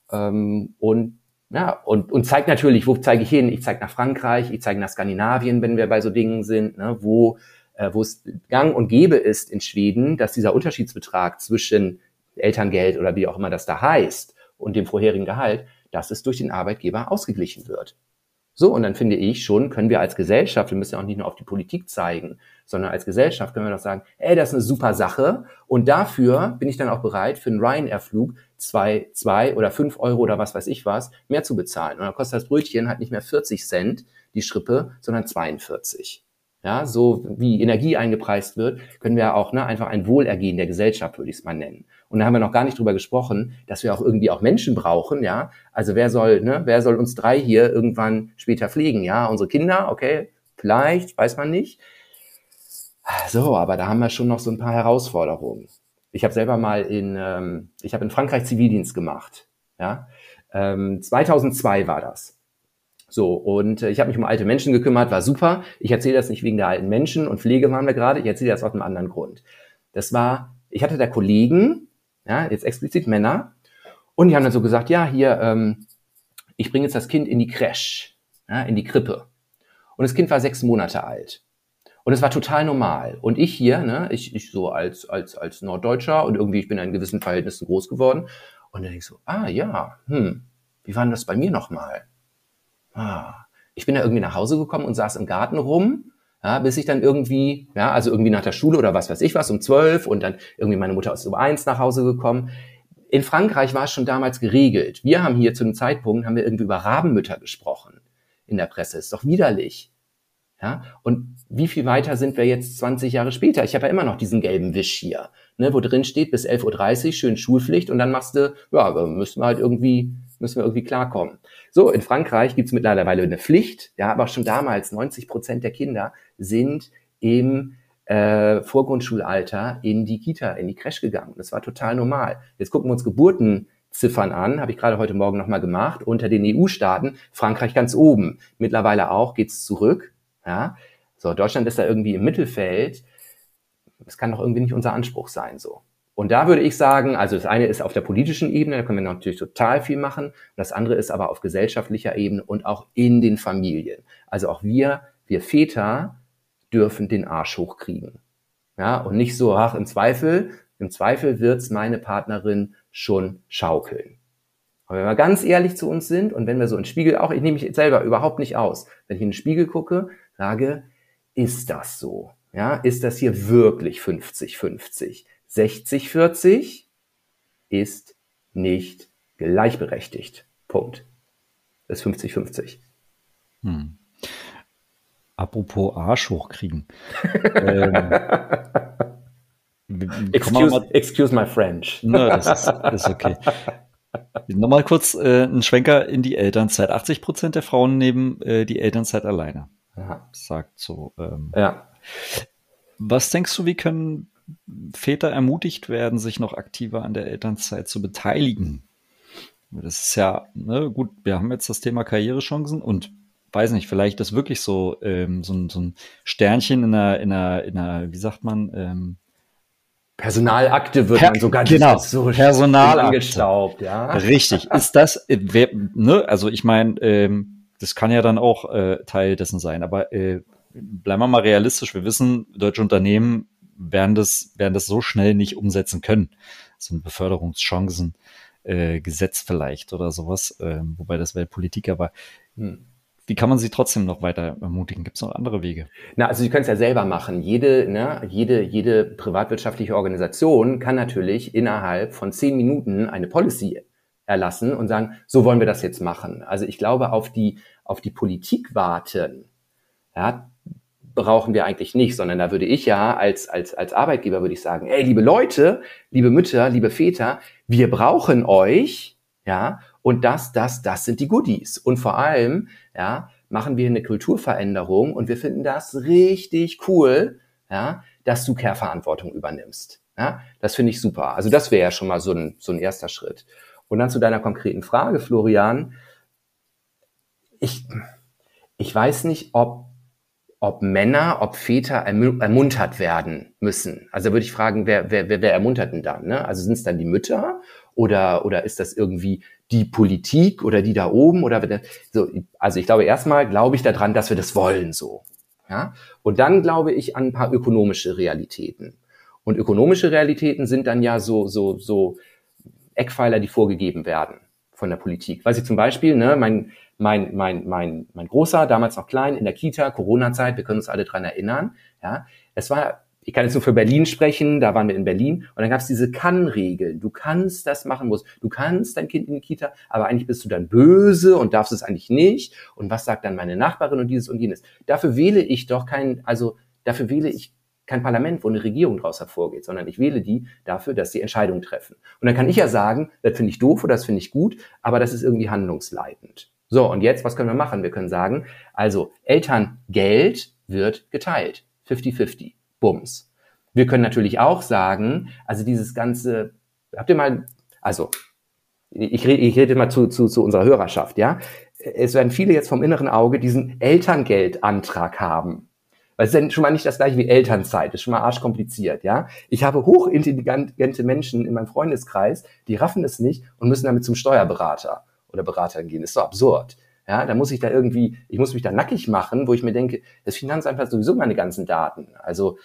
und zeige natürlich, wo zeige ich hin? Ich zeige nach Frankreich, ich zeige nach Skandinavien, wenn wir bei so Dingen sind, ne, wo es gang und gäbe ist in Schweden, dass dieser Unterschiedsbetrag zwischen Elterngeld oder wie auch immer das da heißt und dem vorherigen Gehalt, dass es durch den Arbeitgeber ausgeglichen wird. So, und dann finde ich schon, können wir als Gesellschaft, wir müssen ja auch nicht nur auf die Politik zeigen, sondern als Gesellschaft können wir doch sagen, das ist eine super Sache und dafür bin ich dann auch bereit, für einen Ryanair-Flug 2 oder 5 Euro oder was weiß ich was mehr zu bezahlen. Und dann kostet das Brötchen halt nicht mehr 40 Cent, die Schrippe, sondern 42. Ja, so wie Energie eingepreist wird, können wir auch einfach ein Wohlergehen der Gesellschaft, würde ich es mal nennen. Und da haben wir noch gar nicht drüber gesprochen, dass wir auch irgendwie auch Menschen brauchen, ja. Also wer soll uns 3 hier irgendwann später pflegen, ja? Unsere Kinder, okay, vielleicht, weiß man nicht. So, aber da haben wir schon noch so ein paar Herausforderungen. Ich habe selber mal in Frankreich Zivildienst gemacht, ja. 2002 war das. So, und ich habe mich um alte Menschen gekümmert, war super. Ich erzähle das nicht wegen der alten Menschen und Pflege waren wir gerade, ich erzähle das aus einem anderen Grund. Ich hatte da Kollegen, ja, jetzt explizit Männer, und die haben dann so gesagt, ja, hier, ich bringe jetzt das Kind in die Crèche, ja, in die Krippe. Und das Kind war 6 Monate alt. Und es war total normal. Und ich hier, ne, ich so als Norddeutscher und irgendwie, ich bin in gewissen Verhältnissen groß geworden. Und dann denke ich so, wie war denn das bei mir nochmal? Ich bin da irgendwie nach Hause gekommen und saß im Garten rum, ja, bis ich dann irgendwie, ja, also irgendwie nach der Schule oder was weiß ich was, um 12 und dann irgendwie meine Mutter ist um 1 nach Hause gekommen. In Frankreich war es schon damals geregelt. Wir haben hier zu dem Zeitpunkt, haben wir irgendwie über Rabenmütter gesprochen in der Presse. Ist doch widerlich. Ja, und wie viel weiter sind wir jetzt 20 Jahre später? Ich habe ja immer noch diesen gelben Wisch hier, ne, wo drin steht, bis 11:30 Uhr, schön Schulpflicht und dann müssen wir irgendwie klarkommen. So, in Frankreich gibt's mittlerweile eine Pflicht, ja, aber schon damals 90% der Kinder sind im Vorgrundschulalter in die Kita, in die Crèche gegangen. Das war total normal. Jetzt gucken wir uns Geburtenziffern an, habe ich gerade heute Morgen nochmal gemacht, unter den EU-Staaten, Frankreich ganz oben. Mittlerweile auch, geht's zurück. Ja, so, Deutschland ist da irgendwie im Mittelfeld. Das kann doch irgendwie nicht unser Anspruch sein, so. Und da würde ich sagen, also das eine ist auf der politischen Ebene, da können wir natürlich total viel machen. Das andere ist aber auf gesellschaftlicher Ebene und auch in den Familien. Also auch wir Väter dürfen den Arsch hochkriegen. Ja, und nicht so, im Zweifel wird's meine Partnerin schon schaukeln. Aber wenn wir ganz ehrlich zu uns sind und wenn wir so in den Spiegel, auch ich nehme mich selber überhaupt nicht aus, wenn ich in den Spiegel gucke, sage, ist das so? Ja, ist das hier wirklich 50-50? 60-40 ist nicht gleichberechtigt. Punkt. Das ist 50-50.
Apropos Arsch hochkriegen.
Excuse my French.
Na, das ist okay. Nochmal kurz ein Schwenker in die Elternzeit. 80% der Frauen nehmen die Elternzeit alleine.
Aha.
Sagt so.
Ja.
Was denkst du, wie können Väter ermutigt werden, sich noch aktiver an der Elternzeit zu beteiligen? Das ist ja, ne, gut, wir haben jetzt das Thema Karrierechancen und weiß nicht, vielleicht ist wirklich so ein Sternchen in einer, wie sagt man,
Personalakte wird man sogar
genau,
so
Personalakte
angestaubt, ja.
Richtig. Ist das, also ich meine, das kann ja dann auch Teil dessen sein, aber bleiben wir mal realistisch. Wir wissen, deutsche Unternehmen werden das so schnell nicht umsetzen können. So ein Beförderungschancen Gesetz vielleicht oder sowas, wobei das wäre Politik, aber wie kann man sie trotzdem noch weiter ermutigen? Gibt es noch andere Wege?
Na, also Sie können es ja selber machen. Jede privatwirtschaftliche Organisation kann natürlich innerhalb von 10 Minuten eine Policy erlassen und sagen, so wollen wir das jetzt machen. Also ich glaube, auf die Politik warten, ja, brauchen wir eigentlich nicht, sondern da würde ich ja als Arbeitgeber würde ich sagen, liebe Leute, liebe Mütter, liebe Väter, wir brauchen euch, ja, und das sind die Goodies. Und vor allem, ja, machen wir eine Kulturveränderung und wir finden das richtig cool, ja, dass du Care-Verantwortung übernimmst. Ja, das finde ich super. Also das wäre ja schon mal so ein erster Schritt. Und dann zu deiner konkreten Frage, Florian. Ich weiß nicht, ob Männer, ob Väter ermuntert werden müssen. Also da würde ich fragen, wer ermuntert denn dann? Ne? Also sind es dann die Mütter oder ist das irgendwie die Politik oder die da oben? So, also ich glaube, erstmal glaube ich daran, dass wir das wollen so. Ja? Und dann glaube ich an ein paar ökonomische Realitäten. Und ökonomische Realitäten sind dann ja so Eckpfeiler, die vorgegeben werden von der Politik. Weiß ich zum Beispiel, ne, mein Großer, damals noch klein, in der Kita, Corona-Zeit, wir können uns alle dran erinnern, ja, ich kann jetzt nur für Berlin sprechen, da waren wir in Berlin und dann gab es diese Kann-Regeln. Du kannst das machen, du kannst dein Kind in die Kita, aber eigentlich bist du dann böse und darfst es eigentlich nicht. Und was sagt dann meine Nachbarin und dieses und jenes? Dafür wähle ich kein Parlament, wo eine Regierung daraus hervorgeht, sondern ich wähle die dafür, dass sie Entscheidungen treffen. Und dann kann ich ja sagen, das finde ich doof oder das finde ich gut, aber das ist irgendwie handlungsleitend. So, und jetzt, was können wir machen? Wir können sagen, also Elterngeld wird geteilt. 50-50. Bums. Wir können natürlich auch sagen, also dieses ganze, ich rede mal zu unserer Hörerschaft, ja. Es werden viele jetzt vom inneren Auge diesen Elterngeldantrag haben. Weil es ist ja schon mal nicht das gleiche wie Elternzeit, das ist schon mal arschkompliziert, ja. Ich habe hochintelligente Menschen in meinem Freundeskreis, die raffen es nicht und müssen damit zum Steuerberater oder Beraterin gehen. Das ist so absurd. Ja, ich muss mich da nackig machen, wo ich mir denke, das Finanzamt hat sowieso meine ganzen Daten. Also,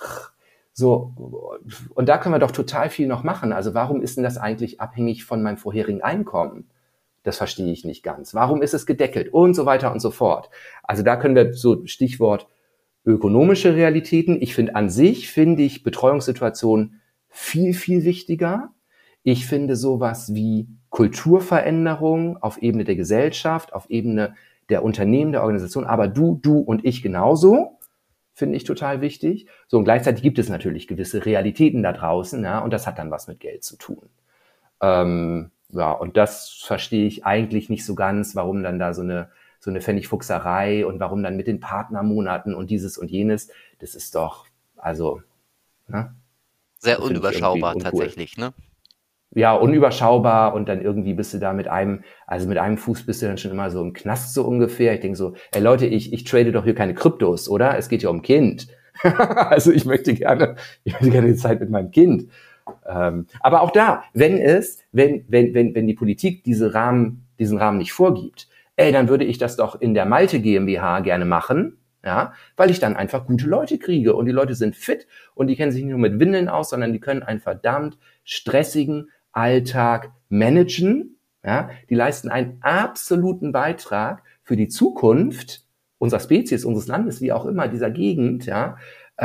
so, und da können wir doch total viel noch machen. Also warum ist denn das eigentlich abhängig von meinem vorherigen Einkommen? Das verstehe ich nicht ganz. Warum ist es gedeckelt? Und so weiter und so fort. Also da können wir so Stichwort ökonomische Realitäten. Finde ich Betreuungssituationen viel, viel wichtiger. Ich finde sowas wie Kulturveränderung auf Ebene der Gesellschaft, auf Ebene der Unternehmen, der Organisation, aber du und ich genauso, finde ich total wichtig. So, und gleichzeitig gibt es natürlich gewisse Realitäten da draußen, ja, und das hat dann was mit Geld zu tun. Ja, und das verstehe ich eigentlich nicht so ganz, warum dann da so eine Pfennigfuchserei und warum dann mit den Partnermonaten und dieses und jenes, das ist doch, also, ne?
Sehr unüberschaubar tatsächlich, ne?
Ja, unüberschaubar und dann irgendwie bist du da mit einem Fuß bist du dann schon immer so im Knast so ungefähr. Ich denke so, ey Leute, ich trade doch hier keine Kryptos, oder? Es geht ja um Kind. Also ich möchte gerne die Zeit mit meinem Kind. Aber auch da, wenn die Politik diesen Rahmen nicht vorgibt, dann würde ich das doch in der Malte GmbH gerne machen, ja, weil ich dann einfach gute Leute kriege und die Leute sind fit und die kennen sich nicht nur mit Windeln aus, sondern die können einen verdammt stressigen Alltag managen, ja, die leisten einen absoluten Beitrag für die Zukunft unserer Spezies, unseres Landes, wie auch immer, dieser Gegend, ja,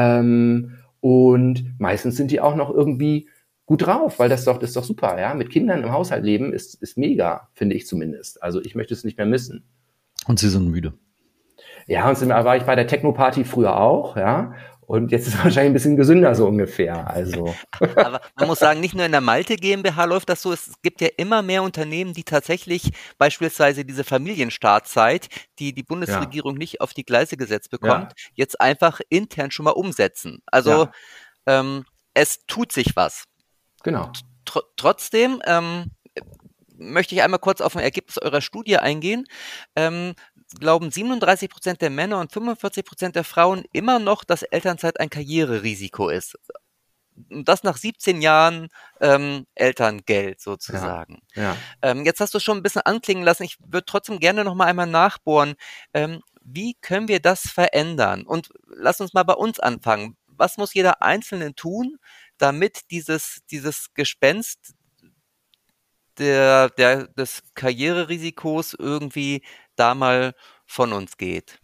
und meistens sind die auch noch irgendwie gut drauf, weil das ist doch super, ja, mit Kindern im Haushalt leben ist mega, finde ich zumindest, also ich möchte es nicht mehr missen.
Und sie sind müde.
Ja, und war ich bei der Techno-Party früher auch, ja. Und jetzt ist es wahrscheinlich ein bisschen gesünder so ungefähr. Also.
Aber man muss sagen, nicht nur in der Malte GmbH läuft das so, es gibt ja immer mehr Unternehmen, die tatsächlich beispielsweise diese Familienstartzeit, die die Bundesregierung nicht auf die Gleise gesetzt bekommt, jetzt einfach intern schon mal umsetzen. Also es tut sich was.
Genau.
Trotzdem möchte ich einmal kurz auf ein Ergebnis eurer Studie eingehen. Glauben 37% der Männer und 45% der Frauen immer noch, dass Elternzeit ein Karriererisiko ist. Und das nach 17 Jahren Elterngeld sozusagen.
Ja.
Jetzt hast du es schon ein bisschen anklingen lassen. Ich würde trotzdem gerne noch mal einmal nachbohren. Wie können wir das verändern? Und lass uns mal bei uns anfangen. Was muss jeder Einzelne tun, damit dieses Gespenst des Karriererisikos irgendwie da mal von uns geht?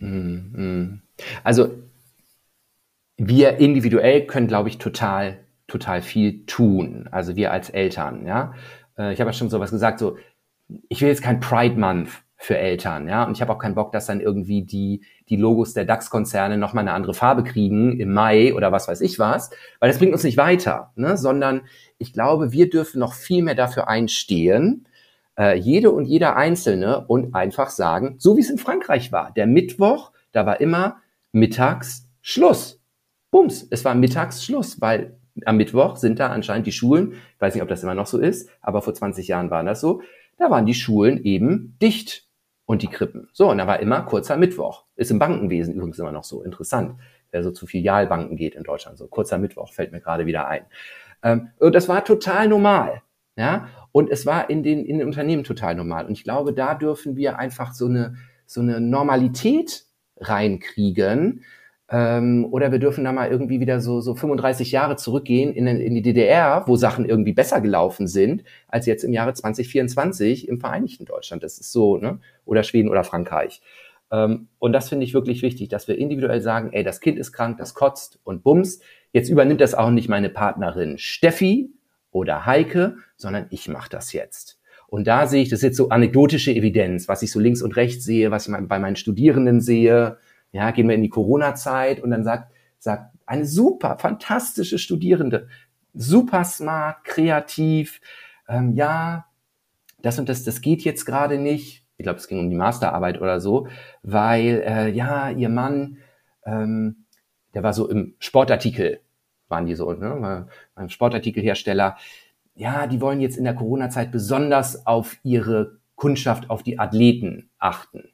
Also wir individuell können, glaube ich, total viel tun. Also wir als Eltern, ja. Ich habe ja schon sowas gesagt, so, ich will jetzt kein Pride Month für Eltern, ja. Und ich habe auch keinen Bock, dass dann irgendwie die Logos der DAX-Konzerne nochmal eine andere Farbe kriegen im Mai oder was weiß ich was, weil das bringt uns nicht weiter, ne? Sondern ich glaube, wir dürfen noch viel mehr dafür einstehen, jede und jeder Einzelne, und einfach sagen, so wie es in Frankreich war, der Mittwoch, da war immer mittags Schluss. Bums, es war mittags Schluss, weil am Mittwoch sind da anscheinend die Schulen, ich weiß nicht, ob das immer noch so ist, aber vor 20 Jahren waren das so, da waren die Schulen eben dicht und die Krippen. So, und da war immer kurzer Mittwoch. Ist im Bankenwesen übrigens immer noch so interessant, wer so zu Filialbanken geht in Deutschland. So kurzer Mittwoch fällt mir gerade wieder ein. Und das war total normal. Ja, und es war in den Unternehmen total normal. Und ich glaube, da dürfen wir einfach so eine Normalität reinkriegen. Oder wir dürfen da mal irgendwie wieder so 35 Jahre zurückgehen in die DDR, wo Sachen irgendwie besser gelaufen sind, als jetzt im Jahre 2024 im Vereinigten Deutschland. Das ist so, ne? Oder Schweden oder Frankreich. Und das finde ich wirklich wichtig, dass wir individuell sagen, ey, das Kind ist krank, das kotzt und bums. Jetzt übernimmt das auch nicht meine Partnerin Steffi oder Heike, sondern ich mache das jetzt. Und da sehe ich, das ist jetzt so anekdotische Evidenz, was ich so links und rechts sehe, was ich bei meinen Studierenden sehe. Ja, gehen wir in die Corona-Zeit und dann sagt eine super, fantastische Studierende, super smart, kreativ, ja, das und das geht jetzt gerade nicht. Ich glaube, es ging um die Masterarbeit oder so, weil, ja, ihr Mann, der war so im Sportartikel, waren die so, ne, beim Sportartikelhersteller. Ja, die wollen jetzt in der Corona-Zeit besonders auf ihre Kundschaft, auf die Athleten achten.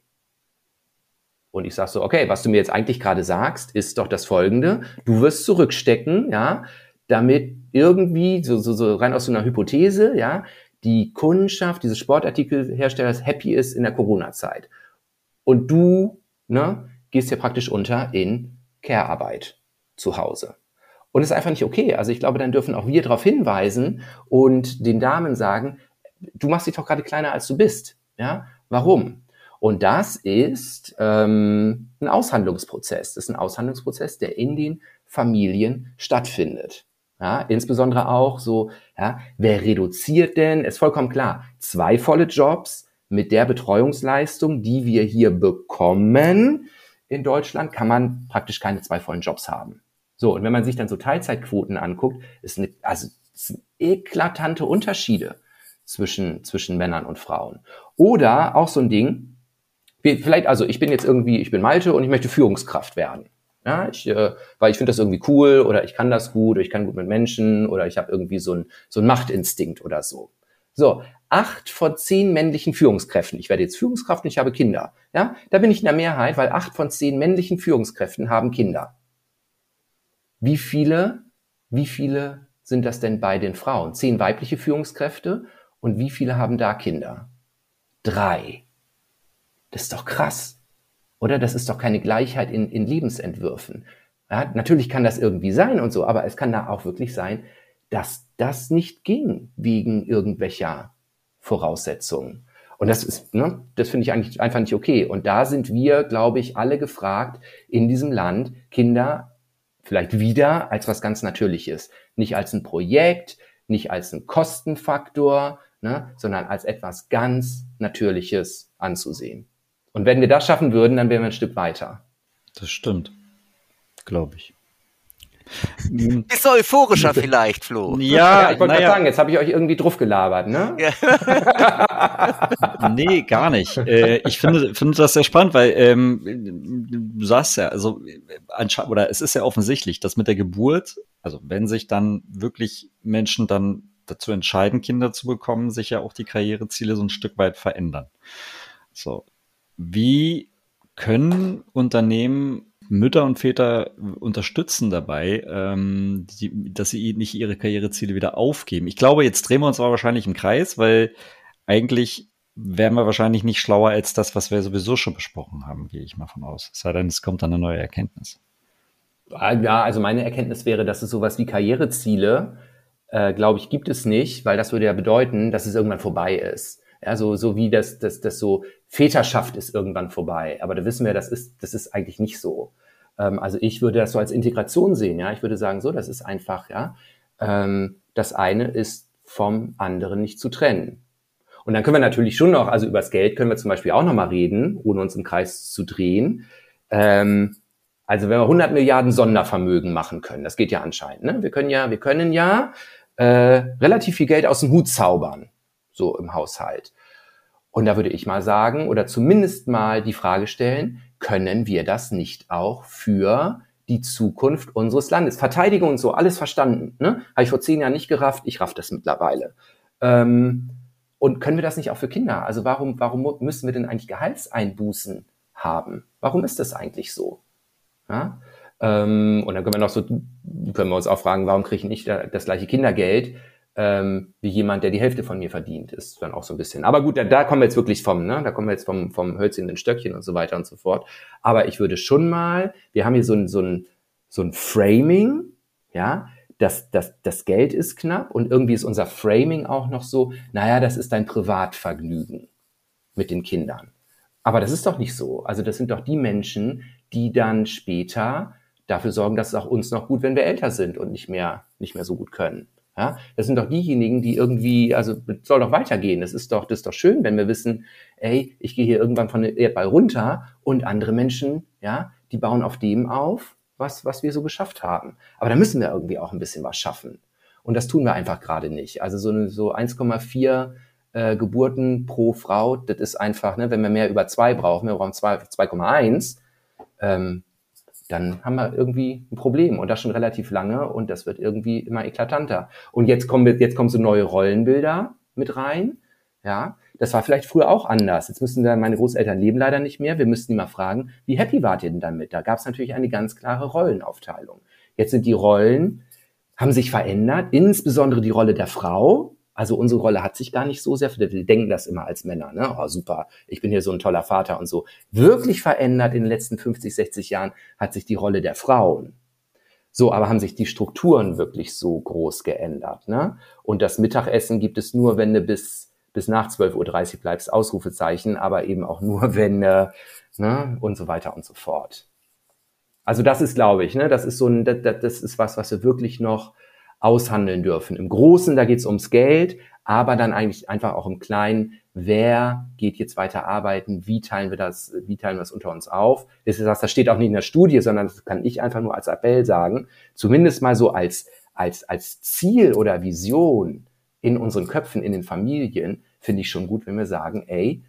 Und ich sage so, okay, was du mir jetzt eigentlich gerade sagst, ist doch das Folgende. Du wirst zurückstecken, ja, damit irgendwie, so rein aus so einer Hypothese, ja, die Kundschaft dieses Sportartikelherstellers happy ist in der Corona-Zeit. Und du, ne, gehst ja praktisch unter in Care-Arbeit zu Hause. Und das ist einfach nicht okay. Also ich glaube, dann dürfen auch wir darauf hinweisen und den Damen sagen, du machst dich doch gerade kleiner, als du bist. Ja, warum? Und das ist ein Aushandlungsprozess. Das ist ein Aushandlungsprozess, der in den Familien stattfindet. Ja, insbesondere auch so, ja, wer reduziert denn? Ist vollkommen klar, 2 volle Jobs mit der Betreuungsleistung, die wir hier bekommen in Deutschland, kann man praktisch keine 2 vollen Jobs haben. So, und wenn man sich dann so Teilzeitquoten anguckt, es sind eklatante Unterschiede zwischen Männern und Frauen. Oder auch so ein Ding, vielleicht, also ich bin Malte und ich möchte Führungskraft werden. Ja, weil ich finde das irgendwie cool oder ich kann das gut oder ich kann gut mit Menschen oder ich habe irgendwie so ein Machtinstinkt oder so. So, 8 von 10 männlichen Führungskräften, ich werde jetzt Führungskraft und ich habe Kinder. Ja, da bin ich in der Mehrheit, weil 8 von 10 männlichen Führungskräften haben Kinder. Wie viele sind das denn bei den Frauen? 10 weibliche Führungskräfte und wie viele haben da Kinder? 3. Das ist doch krass. Oder? Das ist doch keine Gleichheit in Lebensentwürfen. Ja, natürlich kann das irgendwie sein und so, aber es kann da auch wirklich sein, dass das nicht ging wegen irgendwelcher Voraussetzungen. Und das ist, ne, das finde ich eigentlich einfach nicht okay. Und da sind wir, glaube ich, alle gefragt, in diesem Land Kinder vielleicht wieder als was ganz Natürliches. Nicht als ein Projekt, nicht als ein Kostenfaktor, ne, sondern als etwas ganz Natürliches anzusehen. Und wenn wir das schaffen würden, dann wären wir ein Stück weiter.
Das stimmt, glaube ich.
Bist du euphorischer vielleicht, Flo?
Ja, ich wollte gerade sagen, jetzt habe ich euch irgendwie drauf gelabert, ne? Ja.
Nee, gar nicht. Ich finde das sehr spannend, weil du sagst ja, also oder es ist ja offensichtlich, dass mit der Geburt, also wenn sich dann wirklich Menschen dann dazu entscheiden, Kinder zu bekommen, sich ja auch die Karriereziele so ein Stück weit verändern. So, wie können Unternehmen Mütter und Väter unterstützen dabei, dass sie nicht ihre Karriereziele wieder aufgeben? Ich glaube, jetzt drehen wir uns aber wahrscheinlich im Kreis, weil eigentlich wären wir wahrscheinlich nicht schlauer als das, was wir sowieso schon besprochen haben, gehe ich mal von aus. Es sei denn, es kommt dann eine neue Erkenntnis.
Ja, also meine Erkenntnis wäre, dass es sowas wie Karriereziele, glaube ich, gibt es nicht, weil das würde ja bedeuten, dass es irgendwann vorbei ist. Ja, so wie das so Väterschaft ist irgendwann vorbei. Aber da wissen wir, das ist eigentlich nicht so. Also ich würde das so als Integration sehen. Ja, ich würde sagen, so, das ist einfach, ja, das eine ist vom anderen nicht zu trennen. Und dann können wir natürlich schon noch, also über das Geld können wir zum Beispiel auch noch mal reden, ohne uns im Kreis zu drehen. Also wenn wir 100 Milliarden Sondervermögen machen können, das geht ja anscheinend. Ne? Wir können ja relativ viel Geld aus dem Hut zaubern. So im Haushalt. Und da würde ich mal sagen, oder zumindest mal die Frage stellen, können wir das nicht auch für die Zukunft unseres Landes. Verteidigung und so, alles verstanden. Ne? Habe ich vor 10 Jahren nicht gerafft, ich raff das mittlerweile. Und können wir das nicht auch für Kinder? Also warum müssen wir denn eigentlich Gehaltseinbußen haben? Warum ist das eigentlich so? Ja? Und dann können wir uns auch fragen, warum kriege ich nicht das gleiche Kindergeld wie jemand, der die Hälfte von mir verdient, ist dann auch so ein bisschen. Aber gut, da kommen wir jetzt wirklich vom Hölzchen in Stöckchen und so weiter und so fort. Aber ich würde schon mal, wir haben hier so ein Framing, ja, das Geld ist knapp und irgendwie ist unser Framing auch noch so, naja, das ist ein Privatvergnügen mit den Kindern. Aber das ist doch nicht so. Also das sind doch die Menschen, die dann später dafür sorgen, dass es auch uns noch gut, wenn wir älter sind und nicht mehr so gut können. Ja, das sind doch diejenigen, die irgendwie, also es soll doch weitergehen. Das ist doch schön, wenn wir wissen, ey, ich gehe hier irgendwann von dem Erdball runter und andere Menschen, ja, die bauen auf dem auf, was wir so geschafft haben. Aber da müssen wir irgendwie auch ein bisschen was schaffen. Und das tun wir einfach gerade nicht. Also so 1,4 Geburten pro Frau, das ist einfach, ne, wenn wir mehr über 2 brauchen, wir brauchen 2,1, dann haben wir irgendwie ein Problem und das schon relativ lange und das wird irgendwie immer eklatanter. Und jetzt kommen so neue Rollenbilder mit rein. Ja, das war vielleicht früher auch anders. Jetzt meine Großeltern leben leider nicht mehr. Wir müssten die mal fragen, wie happy wart ihr denn damit? Da gab es natürlich eine ganz klare Rollenaufteilung. Jetzt sind die Rollen, haben sich verändert, insbesondere die Rolle der Frau. Also unsere Rolle hat sich gar nicht so sehr, wir denken das immer als Männer, ne? Oh, super, ich bin hier so ein toller Vater und so. Wirklich verändert in den letzten 50, 60 Jahren hat sich die Rolle der Frauen. So, aber haben sich die Strukturen wirklich so groß geändert, ne? Und das Mittagessen gibt es nur, wenn du bis nach 12:30 Uhr bleibst, Ausrufezeichen, aber eben auch nur, wenn, ne? Und so weiter und so fort. Also das ist, glaube ich, ne? Das ist das ist was wir wirklich noch aushandeln dürfen. Im Großen, da geht es ums Geld, aber dann eigentlich einfach auch im Kleinen, wer geht jetzt weiter arbeiten, wie teilen wir das unter uns auf. Das steht auch nicht in der Studie, sondern das kann ich einfach nur als Appell sagen, zumindest mal so als Ziel oder Vision in unseren Köpfen, in den Familien, finde ich schon gut, wenn wir sagen, ey,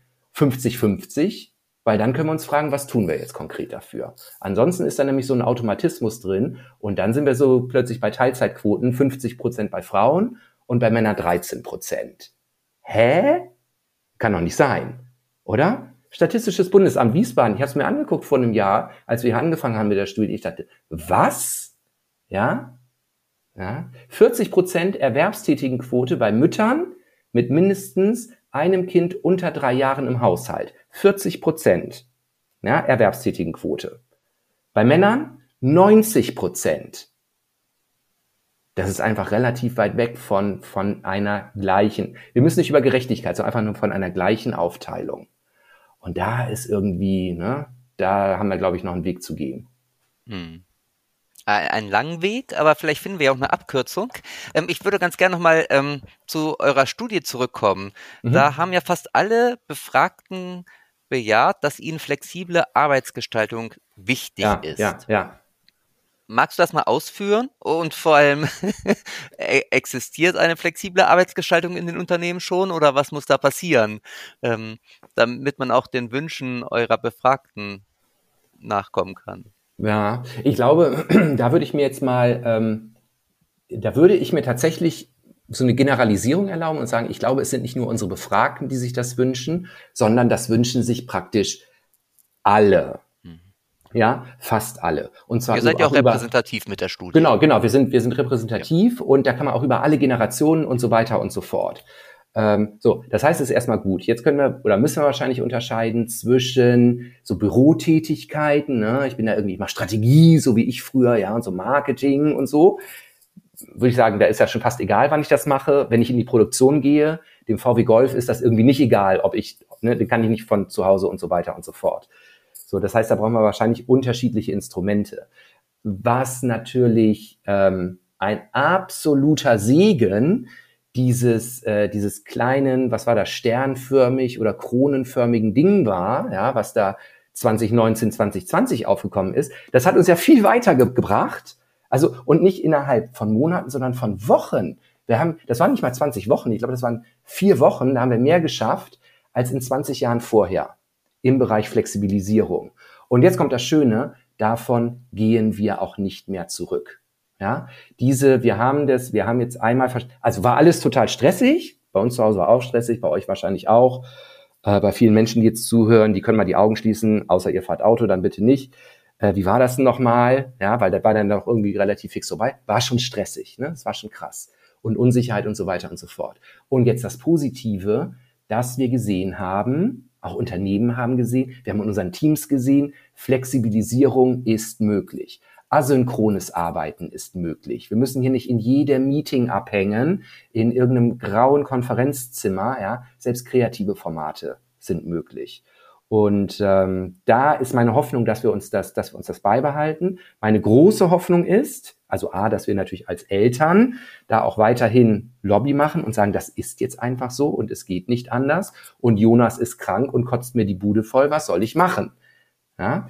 50-50, weil dann können wir uns fragen, was tun wir jetzt konkret dafür? Ansonsten ist da nämlich so ein Automatismus drin und dann sind wir so plötzlich bei Teilzeitquoten 50% bei Frauen und bei Männern 13%. Hä? Kann doch nicht sein, oder? Statistisches Bundesamt Wiesbaden, ich habe es mir angeguckt vor einem Jahr, als wir angefangen haben mit der Studie, ich dachte, was? Ja? 40% Erwerbstätigenquote bei Müttern mit mindestens einem Kind unter 3 Jahren im Haushalt. 40%, ja, Erwerbstätigenquote. Bei Männern 90%. Das ist einfach relativ weit weg von einer gleichen, wir müssen nicht über Gerechtigkeit, sondern einfach nur von einer gleichen Aufteilung. Und da ist irgendwie, ne, da haben wir, glaube ich, noch einen Weg zu gehen.
Einen langen Weg, aber vielleicht finden wir ja auch eine Abkürzung. Ich würde ganz gerne nochmal zu eurer Studie zurückkommen. Da haben ja fast alle Befragten bejaht, dass ihnen flexible Arbeitsgestaltung wichtig ist.
Ja.
Magst du das mal ausführen? Und vor allem, existiert eine flexible Arbeitsgestaltung in den Unternehmen schon oder was muss da passieren, damit man auch den Wünschen eurer Befragten nachkommen kann?
Ja, ich glaube, da würde ich mir tatsächlich so eine Generalisierung erlauben und sagen, ich glaube, es sind nicht nur unsere Befragten, die sich das wünschen, sondern das wünschen sich praktisch alle. Ja, fast alle. Und zwar
ihr seid ja auch repräsentativ mit der Studie.
Genau, wir sind repräsentativ und da kann man auch über alle Generationen und so weiter und so fort. So, das heißt, es ist erstmal gut. Jetzt müssen wir wahrscheinlich unterscheiden zwischen so Bürotätigkeiten, ne? Ich mache Strategie, so wie ich früher, ja, und so Marketing und so. Würde ich sagen, da ist ja schon fast egal, wann ich das mache. Wenn ich in die Produktion gehe, dem VW Golf ist das irgendwie nicht egal, den kann ich nicht von zu Hause und so weiter und so fort. So, das heißt, da brauchen wir wahrscheinlich unterschiedliche Instrumente. Was natürlich ein absoluter Segen dieses kleinen, was war das, sternförmig oder kronenförmigen Ding war, ja, was da 2019, 2020 aufgekommen ist, das hat uns ja viel weiter gebracht. Also, und nicht innerhalb von Monaten, sondern von Wochen. Das waren nicht mal 20 Wochen, ich glaube, das waren 4 Wochen, da haben wir mehr geschafft als in 20 Jahren vorher im Bereich Flexibilisierung. Und jetzt kommt das Schöne, davon gehen wir auch nicht mehr zurück. Ja, wir haben jetzt einmal, also war alles total stressig. Bei uns zu Hause war auch stressig, bei euch wahrscheinlich auch. Bei vielen Menschen, die jetzt zuhören, die können mal die Augen schließen, außer ihr fahrt Auto, dann bitte nicht. Wie war das denn nochmal? Ja, weil das war dann doch irgendwie relativ fix vorbei. War schon stressig, ne? Es war schon krass. Und Unsicherheit und so weiter und so fort. Und jetzt das Positive, dass wir gesehen haben, auch Unternehmen haben gesehen, wir haben in unseren Teams gesehen, Flexibilisierung ist möglich. Asynchrones Arbeiten ist möglich. Wir müssen hier nicht in jedem Meeting abhängen, in irgendeinem grauen Konferenzzimmer. Ja, selbst kreative Formate sind möglich. Und da ist meine Hoffnung, dass wir uns das beibehalten. Meine große Hoffnung ist, also dass wir natürlich als Eltern da auch weiterhin Lobby machen und sagen, das ist jetzt einfach so und es geht nicht anders. Und Jonas ist krank und kotzt mir die Bude voll. Was soll ich machen? Ja?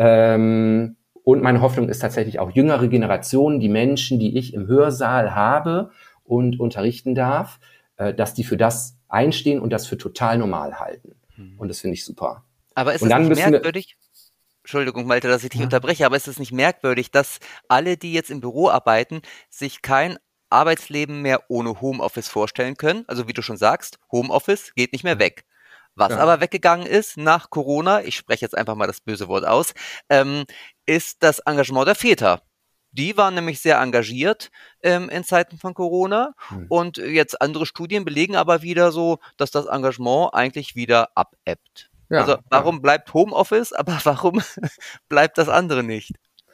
Und meine Hoffnung ist tatsächlich auch jüngere Generationen, die Menschen, die ich im Hörsaal habe und unterrichten darf, dass die für das einstehen und das für total normal halten. Und das finde ich super.
Aber ist es nicht merkwürdig? Entschuldigung, Malte, dass ich dich unterbreche, aber ist es nicht merkwürdig, dass alle, die jetzt im Büro arbeiten, sich kein Arbeitsleben mehr ohne Homeoffice vorstellen können? Also wie du schon sagst, Homeoffice geht nicht mehr weg. Was aber weggegangen ist nach Corona, ich spreche jetzt einfach mal das böse Wort aus, ist das Engagement der Väter. Die waren nämlich sehr engagiert in Zeiten von Corona und jetzt andere Studien belegen aber wieder so, dass das Engagement eigentlich wieder abebbt. Ja, also warum bleibt Homeoffice, aber warum bleibt das andere nicht?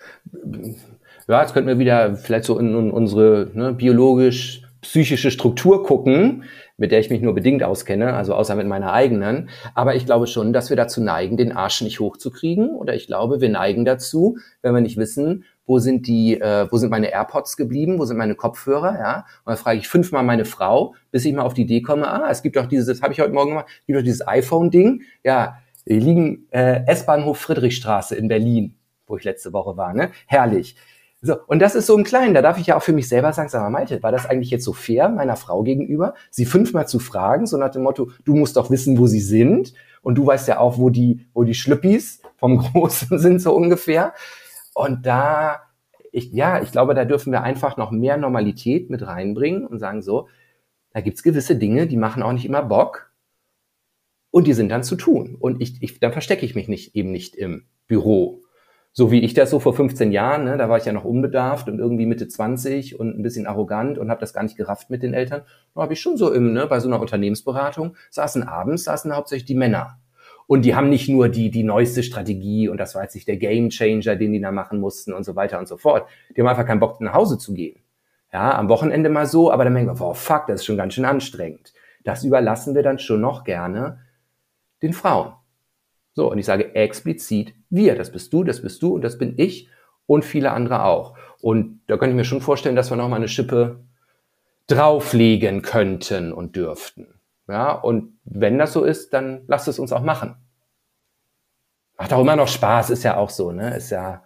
Ja, jetzt könnten wir wieder vielleicht so in unsere biologisch-psychische Struktur gucken, mit der ich mich nur bedingt auskenne, also außer mit meiner eigenen. Aber ich glaube schon, dass wir dazu neigen, den Arsch nicht hochzukriegen. Oder ich glaube, wir neigen dazu, wenn wir nicht wissen, wo sind meine AirPods geblieben, wo sind meine Kopfhörer, ja? Und dann frage ich 5-mal meine Frau, bis ich mal auf die Idee komme, es gibt doch das habe ich heute Morgen gemacht, es gibt doch dieses iPhone-Ding, ja, die liegen S-Bahnhof Friedrichstraße in Berlin, wo ich letzte Woche war, ne? Herrlich. So, und das ist so im Kleinen, da darf ich ja auch für mich selber sagen, sag mal, Malte, war das eigentlich jetzt so fair meiner Frau gegenüber, sie 5-mal zu fragen, so nach dem Motto, du musst doch wissen, wo sie sind und du weißt ja auch, wo die Schlüppis vom Großen sind, so ungefähr. Und ich glaube, da dürfen wir einfach noch mehr Normalität mit reinbringen und sagen so, da gibt's gewisse Dinge, die machen auch nicht immer Bock und die sind dann zu tun. Und dann verstecke ich mich eben nicht im Büro. So wie ich das so vor 15 Jahren, ne, da war ich ja noch unbedarft und irgendwie Mitte 20 und ein bisschen arrogant und habe das gar nicht gerafft mit den Eltern. Da habe ich schon so bei so einer Unternehmensberatung, saßen hauptsächlich die Männer. Und die haben nicht nur die neueste Strategie und das war jetzt nicht der Gamechanger, den die da machen mussten und so weiter und so fort. Die haben einfach keinen Bock, nach Hause zu gehen. Ja, am Wochenende mal so, aber dann denken wir, oh fuck, das ist schon ganz schön anstrengend. Das überlassen wir dann schon noch gerne den Frauen. So, und ich sage explizit wir, das bist du und das bin ich und viele andere auch. Und da könnte ich mir schon vorstellen, dass wir noch mal eine Schippe drauflegen könnten und dürften. Ja, und wenn das so ist, dann lasst es uns auch machen. Macht auch immer noch Spaß, ist ja auch so, ne? Ist ja,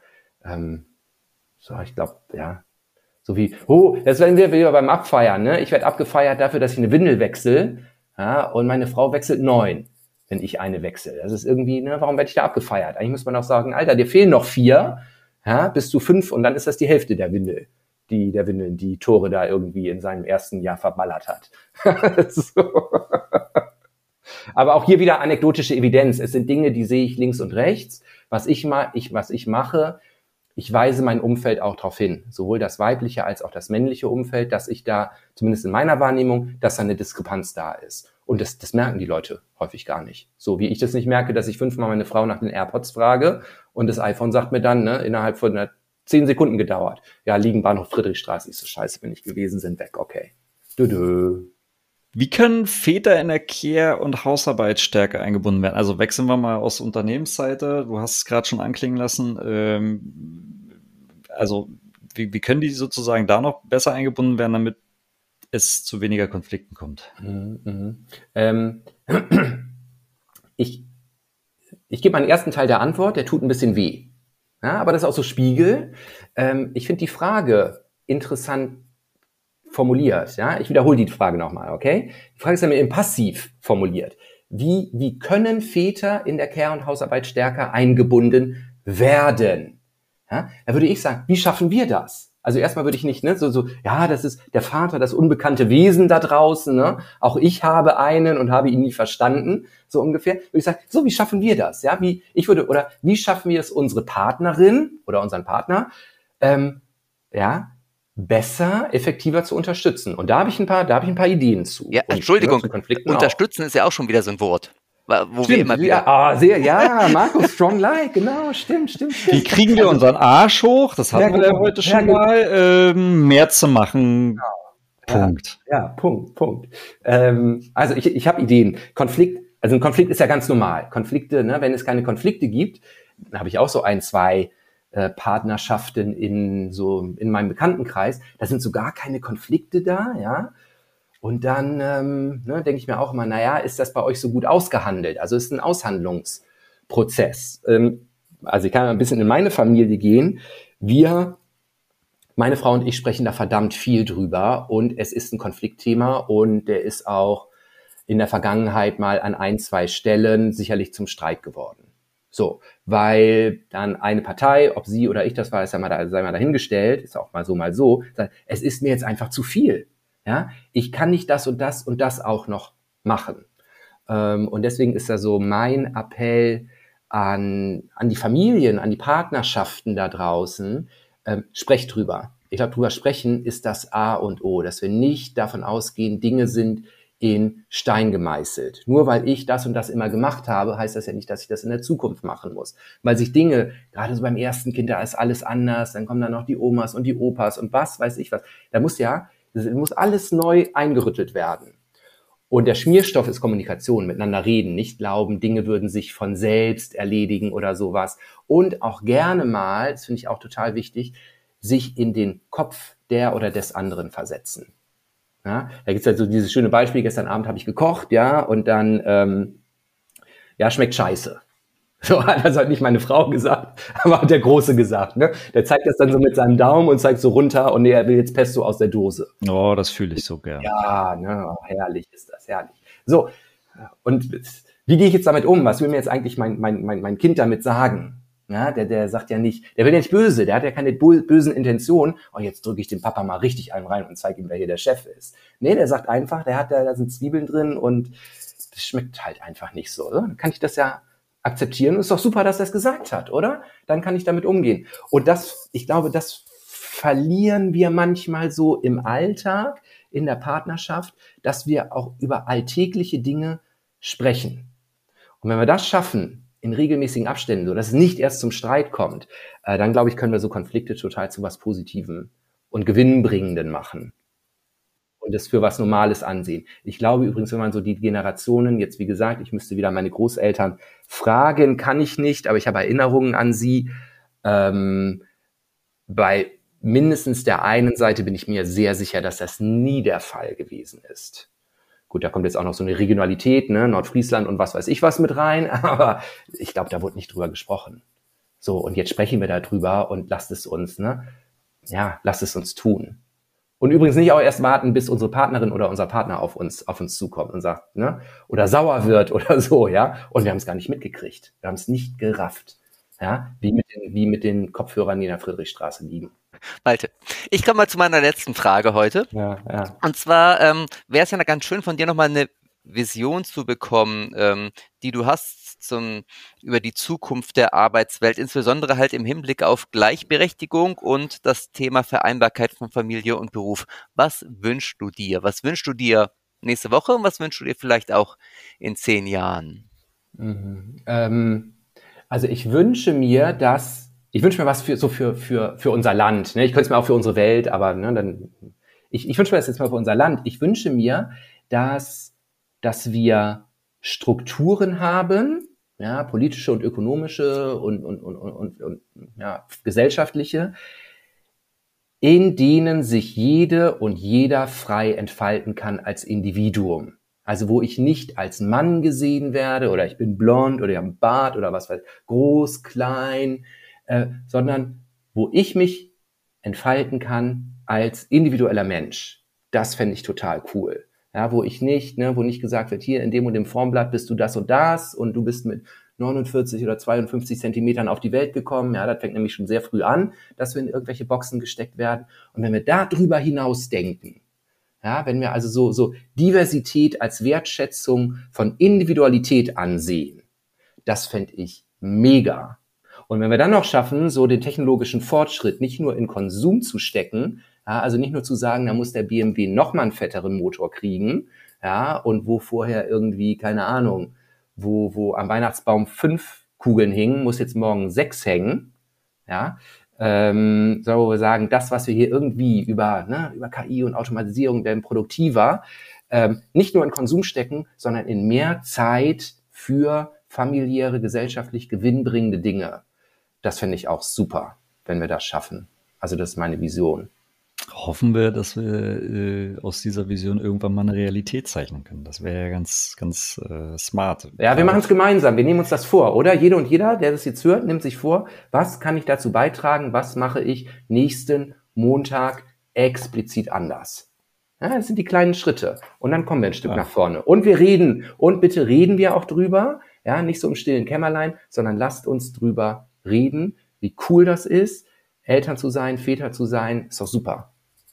ich glaube, ja, so wie, jetzt werden wir wieder beim Abfeiern, ne? Ich werde abgefeiert dafür, dass ich eine Windel wechsle, ja, und meine Frau wechselt 9, wenn ich eine wechsle. Das ist irgendwie, ne, warum werde ich da abgefeiert? Eigentlich muss man auch sagen, Alter, dir fehlen noch 4, ja, bis zu 5 und dann ist das die Hälfte der Windel. Die Tore da irgendwie in seinem ersten Jahr verballert hat. So. Aber auch hier wieder anekdotische Evidenz. Es sind Dinge, die sehe ich links und rechts. Was ich mache, ich weise mein Umfeld auch darauf hin. Sowohl das weibliche als auch das männliche Umfeld, dass ich da, zumindest in meiner Wahrnehmung, dass da eine Diskrepanz da ist. Und das merken die Leute häufig gar nicht. So wie ich das nicht merke, dass ich 5-mal meine Frau nach den AirPods frage und das iPhone sagt mir dann, ne, innerhalb von 10 Sekunden gedauert. Ja, liegen Bahnhof Friedrichstraße. Ich so, scheiße, bin ich gewesen, sind weg, okay.
Wie können Väter in der Care- und Hausarbeit stärker eingebunden werden? Also wechseln wir mal aus Unternehmensseite. Du hast es gerade schon anklingen lassen. Wie können die sozusagen da noch besser eingebunden werden, damit es zu weniger Konflikten kommt?
Ich gebe meinen ersten Teil der Antwort, der tut ein bisschen weh. Ja, aber das ist auch so Spiegel. Ich finde die Frage interessant formuliert. Ja, ich wiederhole die Frage nochmal, okay? Die Frage ist ja im Passiv formuliert. Wie können Väter in der Care- und Hausarbeit stärker eingebunden werden? Ja, da würde ich sagen, wie schaffen wir das? Also erstmal würde ich nicht, ne, ja, das ist der Vater, das unbekannte Wesen da draußen, ne? Auch ich habe einen und habe ihn nie verstanden, so ungefähr. Würde ich sagen, so, wie schaffen wir das? Ja, wie schaffen wir es, unsere Partnerin oder unseren Partner, ja, besser, effektiver zu unterstützen? Und da habe ich ein paar Ideen zu.
Ja,
Und,
Entschuldigung,
zu Konflikten
unterstützen ist ja auch schon wieder so ein Wort, wo wir
Stimmt,
immer wieder...
Markus, strong like, genau, stimmt.
Wie kriegen wir unseren Arsch hoch? Das hatten wir ja heute schon mal, mehr zu machen. Punkt.
Ja, Punkt. Also ich habe Ideen. Ein Konflikt ist ja ganz normal. Konflikte, ne, wenn es keine Konflikte gibt, dann habe ich auch so ein, zwei Partnerschaften in meinem Bekanntenkreis. Da sind so gar keine Konflikte da, ja. Und dann denke ich mir auch immer, naja, ist das bei euch so gut ausgehandelt? Also es ist ein Aushandlungsprozess. Also ich kann ein bisschen in meine Familie gehen. Meine Frau und ich sprechen da verdammt viel drüber und es ist ein Konfliktthema und der ist auch in der Vergangenheit mal an ein, zwei Stellen sicherlich zum Streit geworden. So, weil dann eine Partei, ob sie oder ich das war, sei mal dahingestellt, ist auch mal so, sagt, es ist mir jetzt einfach zu viel. Ja, ich kann nicht das und das auch noch machen. Und deswegen ist da so mein Appell an die Familien, an die Partnerschaften da draußen, sprecht drüber. Ich glaube, drüber sprechen ist das A und O, dass wir nicht davon ausgehen, Dinge sind in Stein gemeißelt. Nur weil ich das und das immer gemacht habe, heißt das ja nicht, dass ich das in der Zukunft machen muss. Weil sich Dinge, gerade so beim ersten Kind, da ist alles anders, dann kommen dann noch die Omas und die Opas und was weiß ich was. Da muss alles neu eingerüttelt werden. Und der Schmierstoff ist Kommunikation, miteinander reden, nicht glauben, Dinge würden sich von selbst erledigen oder sowas. Und auch gerne mal, das finde ich auch total wichtig, sich in den Kopf der oder des anderen versetzen. Ja, da gibt's halt so dieses schöne Beispiel, gestern Abend habe ich gekocht, ja, und dann, schmeckt scheiße. So hat das halt nicht meine Frau gesagt, aber hat der Große gesagt, ne? Der zeigt das dann so mit seinem Daumen und zeigt so runter und er will jetzt Pesto aus der Dose.
Oh, das fühle ich so gern.
Ja, ne, herrlich ist das, herrlich. So, und wie gehe ich jetzt damit um? Was will mir jetzt eigentlich mein Kind damit sagen? Ja, der sagt ja nicht, der will ja nicht böse, der hat ja keine bösen Intentionen. Oh, jetzt drücke ich dem Papa mal richtig einen rein und zeige ihm, wer hier der Chef ist. Nee, der sagt einfach, da sind Zwiebeln drin und das schmeckt halt einfach nicht so. Oder? Dann kann ich das ja akzeptieren. Ist doch super, dass er es gesagt hat, oder? Dann kann ich damit umgehen. Und ich glaube, das verlieren wir manchmal so im Alltag, in der Partnerschaft, dass wir auch über alltägliche Dinge sprechen. Und wenn wir das schaffen, in regelmäßigen Abständen, so dass es nicht erst zum Streit kommt, dann glaube ich, können wir so Konflikte total zu was Positivem und Gewinnbringenden machen. Und das für was Normales ansehen. Ich glaube übrigens, wenn man so die Generationen, jetzt wie gesagt, ich müsste wieder meine Großeltern fragen, kann ich nicht, aber ich habe Erinnerungen an sie. Bei mindestens der einen Seite bin ich mir sehr sicher, dass das nie der Fall gewesen ist. Gut, da kommt jetzt auch noch so eine Regionalität, ne, Nordfriesland und was weiß ich was mit rein, aber ich glaube, da wurde nicht drüber gesprochen. So, und jetzt sprechen wir da drüber und lasst es uns tun. Und übrigens nicht auch erst warten, bis unsere Partnerin oder unser Partner auf uns zukommt und sagt, ne, oder sauer wird oder so, ja, und wir haben es gar nicht mitgekriegt. Wir haben es nicht gerafft, ja, wie mit den Kopfhörern, die in der Friedrichstraße liegen.
Malte, ich komme mal zu meiner letzten Frage heute.
Ja.
Und zwar wäre es ja ganz schön, von dir nochmal eine Vision zu bekommen, die du hast über die Zukunft der Arbeitswelt, insbesondere halt im Hinblick auf Gleichberechtigung und das Thema Vereinbarkeit von Familie und Beruf. Was wünschst du dir? Was wünschst du dir nächste Woche und was wünschst du dir vielleicht auch in 10 Jahren?
Also ich wünsche mir was für unser Land. Ne? Ich könnte es mir auch für unsere Welt, aber ne, ich wünsche mir das jetzt mal für unser Land. Ich wünsche mir, dass wir Strukturen haben, ja, politische und ökonomische und gesellschaftliche, in denen sich jede und jeder frei entfalten kann als Individuum. Also wo ich nicht als Mann gesehen werde oder ich bin blond oder ich habe einen Bart oder was weiß ich, groß, klein, sondern wo ich mich entfalten kann als individueller Mensch. Das fände ich total cool. Ja, wo nicht gesagt wird, hier in dem und dem Formblatt bist du das und das und du bist mit 49 oder 52 Zentimetern auf die Welt gekommen. Ja, das fängt nämlich schon sehr früh an, dass wir in irgendwelche Boxen gesteckt werden. Und wenn wir da drüber hinaus denken, ja, wenn wir also so Diversität als Wertschätzung von Individualität ansehen, das fände ich mega. Und wenn wir dann noch schaffen, so den technologischen Fortschritt nicht nur in Konsum zu stecken, ja, also nicht nur zu sagen, da muss der BMW noch mal einen fetteren Motor kriegen, ja, und wo vorher irgendwie, keine Ahnung, wo am Weihnachtsbaum 5 Kugeln hingen, muss jetzt morgen 6 hängen, ja, sondern wo wir sagen, das, was wir hier irgendwie über KI und Automatisierung werden produktiver, nicht nur in Konsum stecken, sondern in mehr Zeit für familiäre, gesellschaftlich gewinnbringende Dinge. Das fände ich auch super, wenn wir das schaffen. Also das ist meine Vision.
Hoffen wir, dass wir aus dieser Vision irgendwann mal eine Realität zeichnen können. Das wäre ja ganz, ganz smart.
Ja, wir machen es gemeinsam. Wir nehmen uns das vor, oder? Jede und jeder, der das jetzt hört, nimmt sich vor, was kann ich dazu beitragen, was mache ich nächsten Montag explizit anders. Ja, das sind die kleinen Schritte. Und dann kommen wir ein Stück nach vorne. Und wir reden. Und bitte reden wir auch drüber. Ja, nicht so im stillen Kämmerlein, sondern lasst uns drüber reden, wie cool das ist, Eltern zu sein, Väter zu sein. Ist doch super.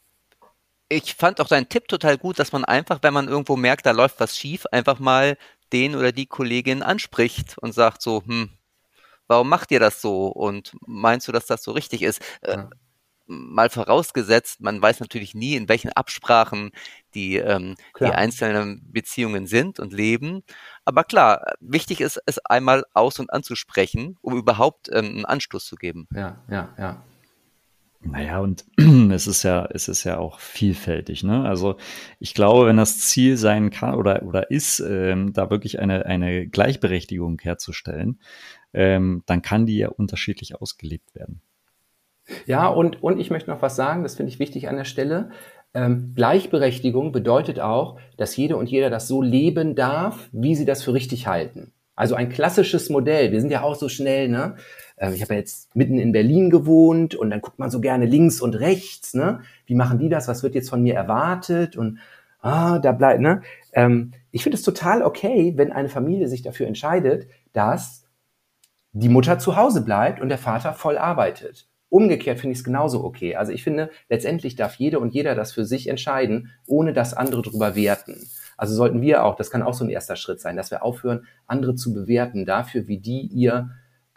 Ich fand auch deinen Tipp total gut, dass man einfach, wenn man irgendwo merkt, da läuft was schief, einfach mal den oder die Kollegin anspricht und sagt so, warum macht ihr das so? Und meinst du, dass das so richtig ist?
Ja.
Mal vorausgesetzt, man weiß natürlich nie, in welchen Absprachen die einzelnen Beziehungen sind und leben. Aber klar, wichtig ist es einmal aus- und anzusprechen, um überhaupt einen Anstoß zu geben.
Ja.
Naja, und es ist ja auch vielfältig, ne? Also ich glaube, wenn das Ziel sein kann oder ist, da wirklich eine Gleichberechtigung herzustellen, dann kann die ja unterschiedlich ausgelebt werden.
Ja, und ich möchte noch was sagen, das finde ich wichtig an der Stelle. Gleichberechtigung bedeutet auch, dass jede und jeder das so leben darf, wie sie das für richtig halten. Also ein klassisches Modell, wir sind ja auch so schnell, ne? Ich habe ja jetzt mitten in Berlin gewohnt und dann guckt man so gerne links und rechts, ne? Wie machen die das? Was wird jetzt von mir erwartet? Und da bleibt, ne? Ich finde es total okay, wenn eine Familie sich dafür entscheidet, dass die Mutter zu Hause bleibt und der Vater voll arbeitet. Umgekehrt finde ich es genauso okay. Also ich finde, letztendlich darf jede und jeder das für sich entscheiden, ohne dass andere drüber werten. Also sollten wir auch, das kann auch so ein erster Schritt sein, dass wir aufhören, andere zu bewerten dafür, wie die ihr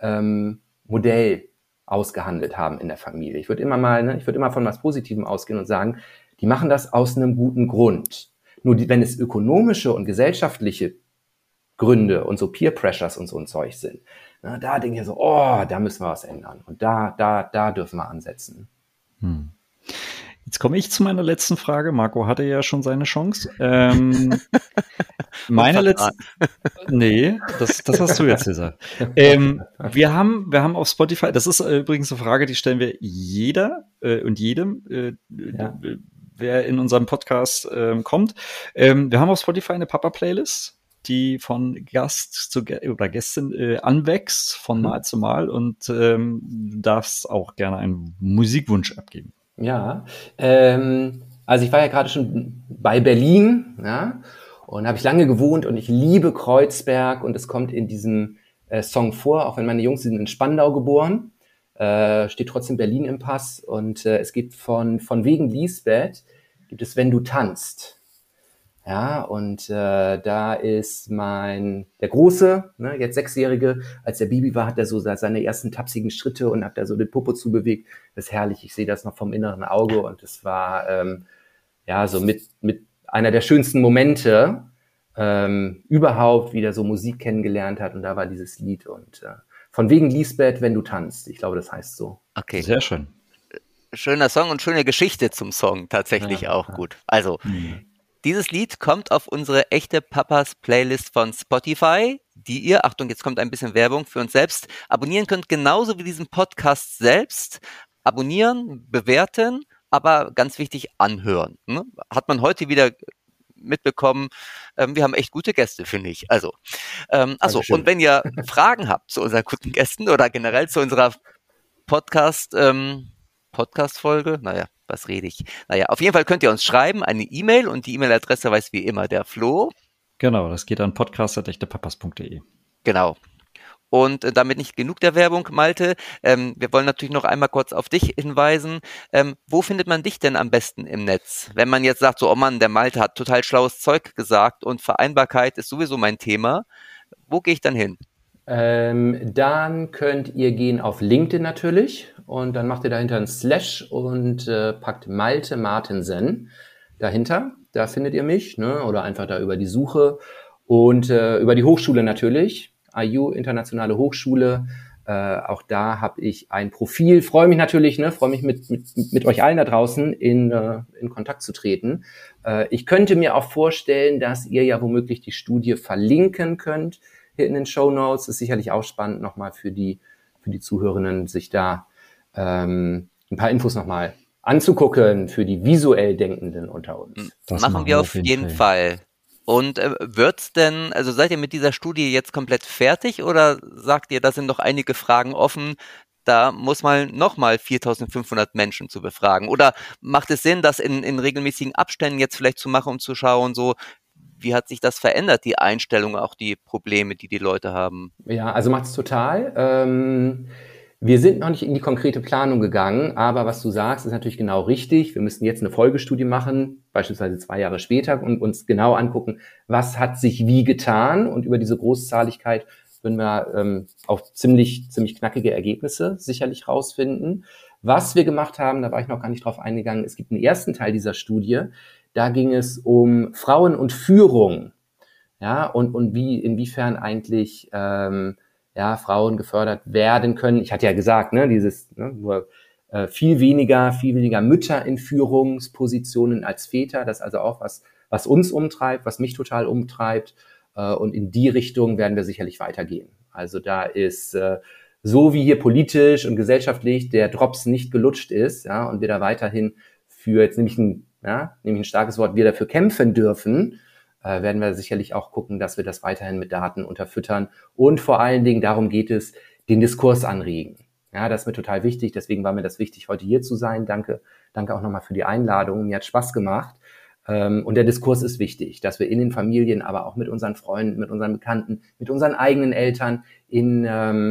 Modell ausgehandelt haben in der Familie. Ich würde immer von was Positivem ausgehen und sagen, die machen das aus einem guten Grund. Nur wenn es ökonomische und gesellschaftliche Gründe und so Peer Pressures und so ein Zeug sind, na, da denke ich so, da müssen wir was ändern. Und da dürfen wir ansetzen.
Jetzt komme ich zu meiner letzten Frage. Marco hatte ja schon seine Chance. Meine letzte. Nee, das hast du jetzt gesagt. Wir haben auf Spotify, das ist übrigens eine Frage, die stellen wir jeder und jedem, wer in unserem Podcast kommt. Wir haben auf Spotify eine Papa-Playlist, die von Gast zu oder Gästin anwächst von Mal zu Mal, und du darfst auch gerne einen Musikwunsch abgeben.
Ja, also ich war ja gerade schon bei Berlin, ja, und habe ich lange gewohnt und ich liebe Kreuzberg und es kommt in diesem Song vor, auch wenn meine Jungs sind in Spandau geboren, steht trotzdem Berlin im Pass, und es gibt von wegen Lisbeth, gibt es Wenn du tanzt. Ja, und da ist der Große, ne, jetzt 6-Jährige, als der Baby war, hat er so seine ersten tapsigen Schritte und hat da so den Popo zubewegt. Das ist herrlich, ich sehe das noch vom inneren Auge, und es war so mit einer der schönsten Momente überhaupt, wie der so Musik kennengelernt hat, und da war dieses Lied, und von wegen Lisbeth, Wenn du tanzt. Ich glaube, das heißt so.
Okay.
Sehr schön.
Schöner Song und schöne Geschichte zum Song, tatsächlich auch gut. Also, dieses Lied kommt auf unsere echte Papas Playlist von Spotify, die ihr, Achtung, jetzt kommt ein bisschen Werbung für uns selbst, abonnieren könnt, genauso wie diesen Podcast selbst. Abonnieren, bewerten, aber ganz wichtig, anhören. Ne? Hat man heute wieder mitbekommen. Wir haben echt gute Gäste, finde ich. Also, und wenn ihr Fragen habt zu unseren guten Gästen oder generell zu unserer Podcast-Folge, was rede ich? Auf jeden Fall könnt ihr uns schreiben, eine E-Mail, und die E-Mail-Adresse weiß wie immer der Flo.
Genau, das geht an podcast@echtepapas.de.
Genau. Und damit nicht genug der Werbung, Malte. Wir wollen natürlich noch einmal kurz auf dich hinweisen. Wo findet man dich denn am besten im Netz? Wenn man jetzt sagt, so, oh Mann, der Malte hat total schlaues Zeug gesagt und Vereinbarkeit ist sowieso mein Thema. Wo gehe ich dann hin?
Dann könnt ihr gehen auf LinkedIn natürlich und dann macht ihr dahinter ein Slash und packt Malte Martensen dahinter. Da findet ihr mich, ne? Oder einfach da über die Suche und über die Hochschule natürlich. IU, Internationale Hochschule, auch da habe ich ein Profil, freue mich natürlich, freue mich mit euch allen da draußen in Kontakt zu treten. Ich könnte mir auch vorstellen, dass ihr ja womöglich die Studie verlinken könnt hier in den Shownotes. Ist sicherlich auch spannend nochmal für die Zuhörenden, sich da ein paar Infos nochmal anzugucken für die visuell Denkenden unter uns.
Das machen wir auf jeden Fall. Und wird's denn, also seid ihr mit dieser Studie jetzt komplett fertig oder sagt ihr, da sind noch einige Fragen offen, da muss man nochmal 4.500 Menschen zu befragen? Oder macht es Sinn, das in regelmäßigen Abständen jetzt vielleicht zu machen, um zu schauen, so, wie hat sich das verändert, die Einstellung, auch die Probleme, die Leute haben?
Ja, also macht es total. Wir sind noch nicht in die konkrete Planung gegangen, aber was du sagst, ist natürlich genau richtig. Wir müssen jetzt eine Folgestudie machen, beispielsweise 2 Jahre später, und uns genau angucken, was hat sich wie getan. Und über diese Großzahligkeit würden wir auch ziemlich knackige Ergebnisse sicherlich rausfinden. Was wir gemacht haben, da war ich noch gar nicht drauf eingegangen, es gibt einen ersten Teil dieser Studie, da ging es um Frauen und Führung, ja, und inwiefern eigentlich Frauen gefördert werden können. Ich hatte ja gesagt, nur viel weniger Mütter in Führungspositionen als Väter. Das ist also auch was uns umtreibt, was mich total umtreibt. Und in die Richtung werden wir sicherlich weitergehen. Also da ist so wie hier politisch und gesellschaftlich der Drops nicht gelutscht ist, ja, und wir da weiterhin für, jetzt nehme ich ein starkes Wort, wir dafür kämpfen dürfen, werden wir sicherlich auch gucken, dass wir das weiterhin mit Daten unterfüttern. Und vor allen Dingen, darum geht es, den Diskurs anregen. Ja, das ist mir total wichtig. Deswegen war mir das wichtig, heute hier zu sein. Danke auch nochmal für die Einladung. Mir hat Spaß gemacht. Und der Diskurs ist wichtig, dass wir in den Familien, aber auch mit unseren Freunden, mit unseren Bekannten, mit unseren eigenen Eltern in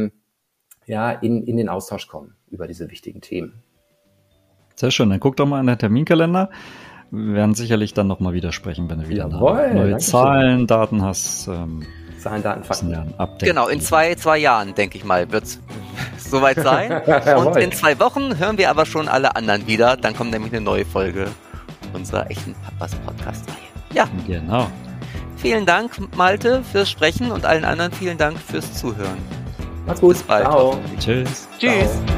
den Austausch kommen über diese wichtigen Themen.
Sehr schön. Dann guck doch mal in den Terminkalender. Wir werden sicherlich dann nochmal wieder sprechen, wenn du wieder neue Zahlen, Daten hast.
Zahlen, Daten, Fakten.
Genau, in zwei Jahren, denke ich mal, wird es soweit sein. Und in 2 Wochen hören wir aber schon alle anderen wieder. Dann kommt nämlich eine neue Folge unserer echten Papas Podcast-Reihe. Ja,
genau.
Vielen Dank, Malte, fürs Sprechen und allen anderen vielen Dank fürs Zuhören.
Macht's gut.
Bis bald.
Ciao.
Tschüss.
Tschüss. Ciao.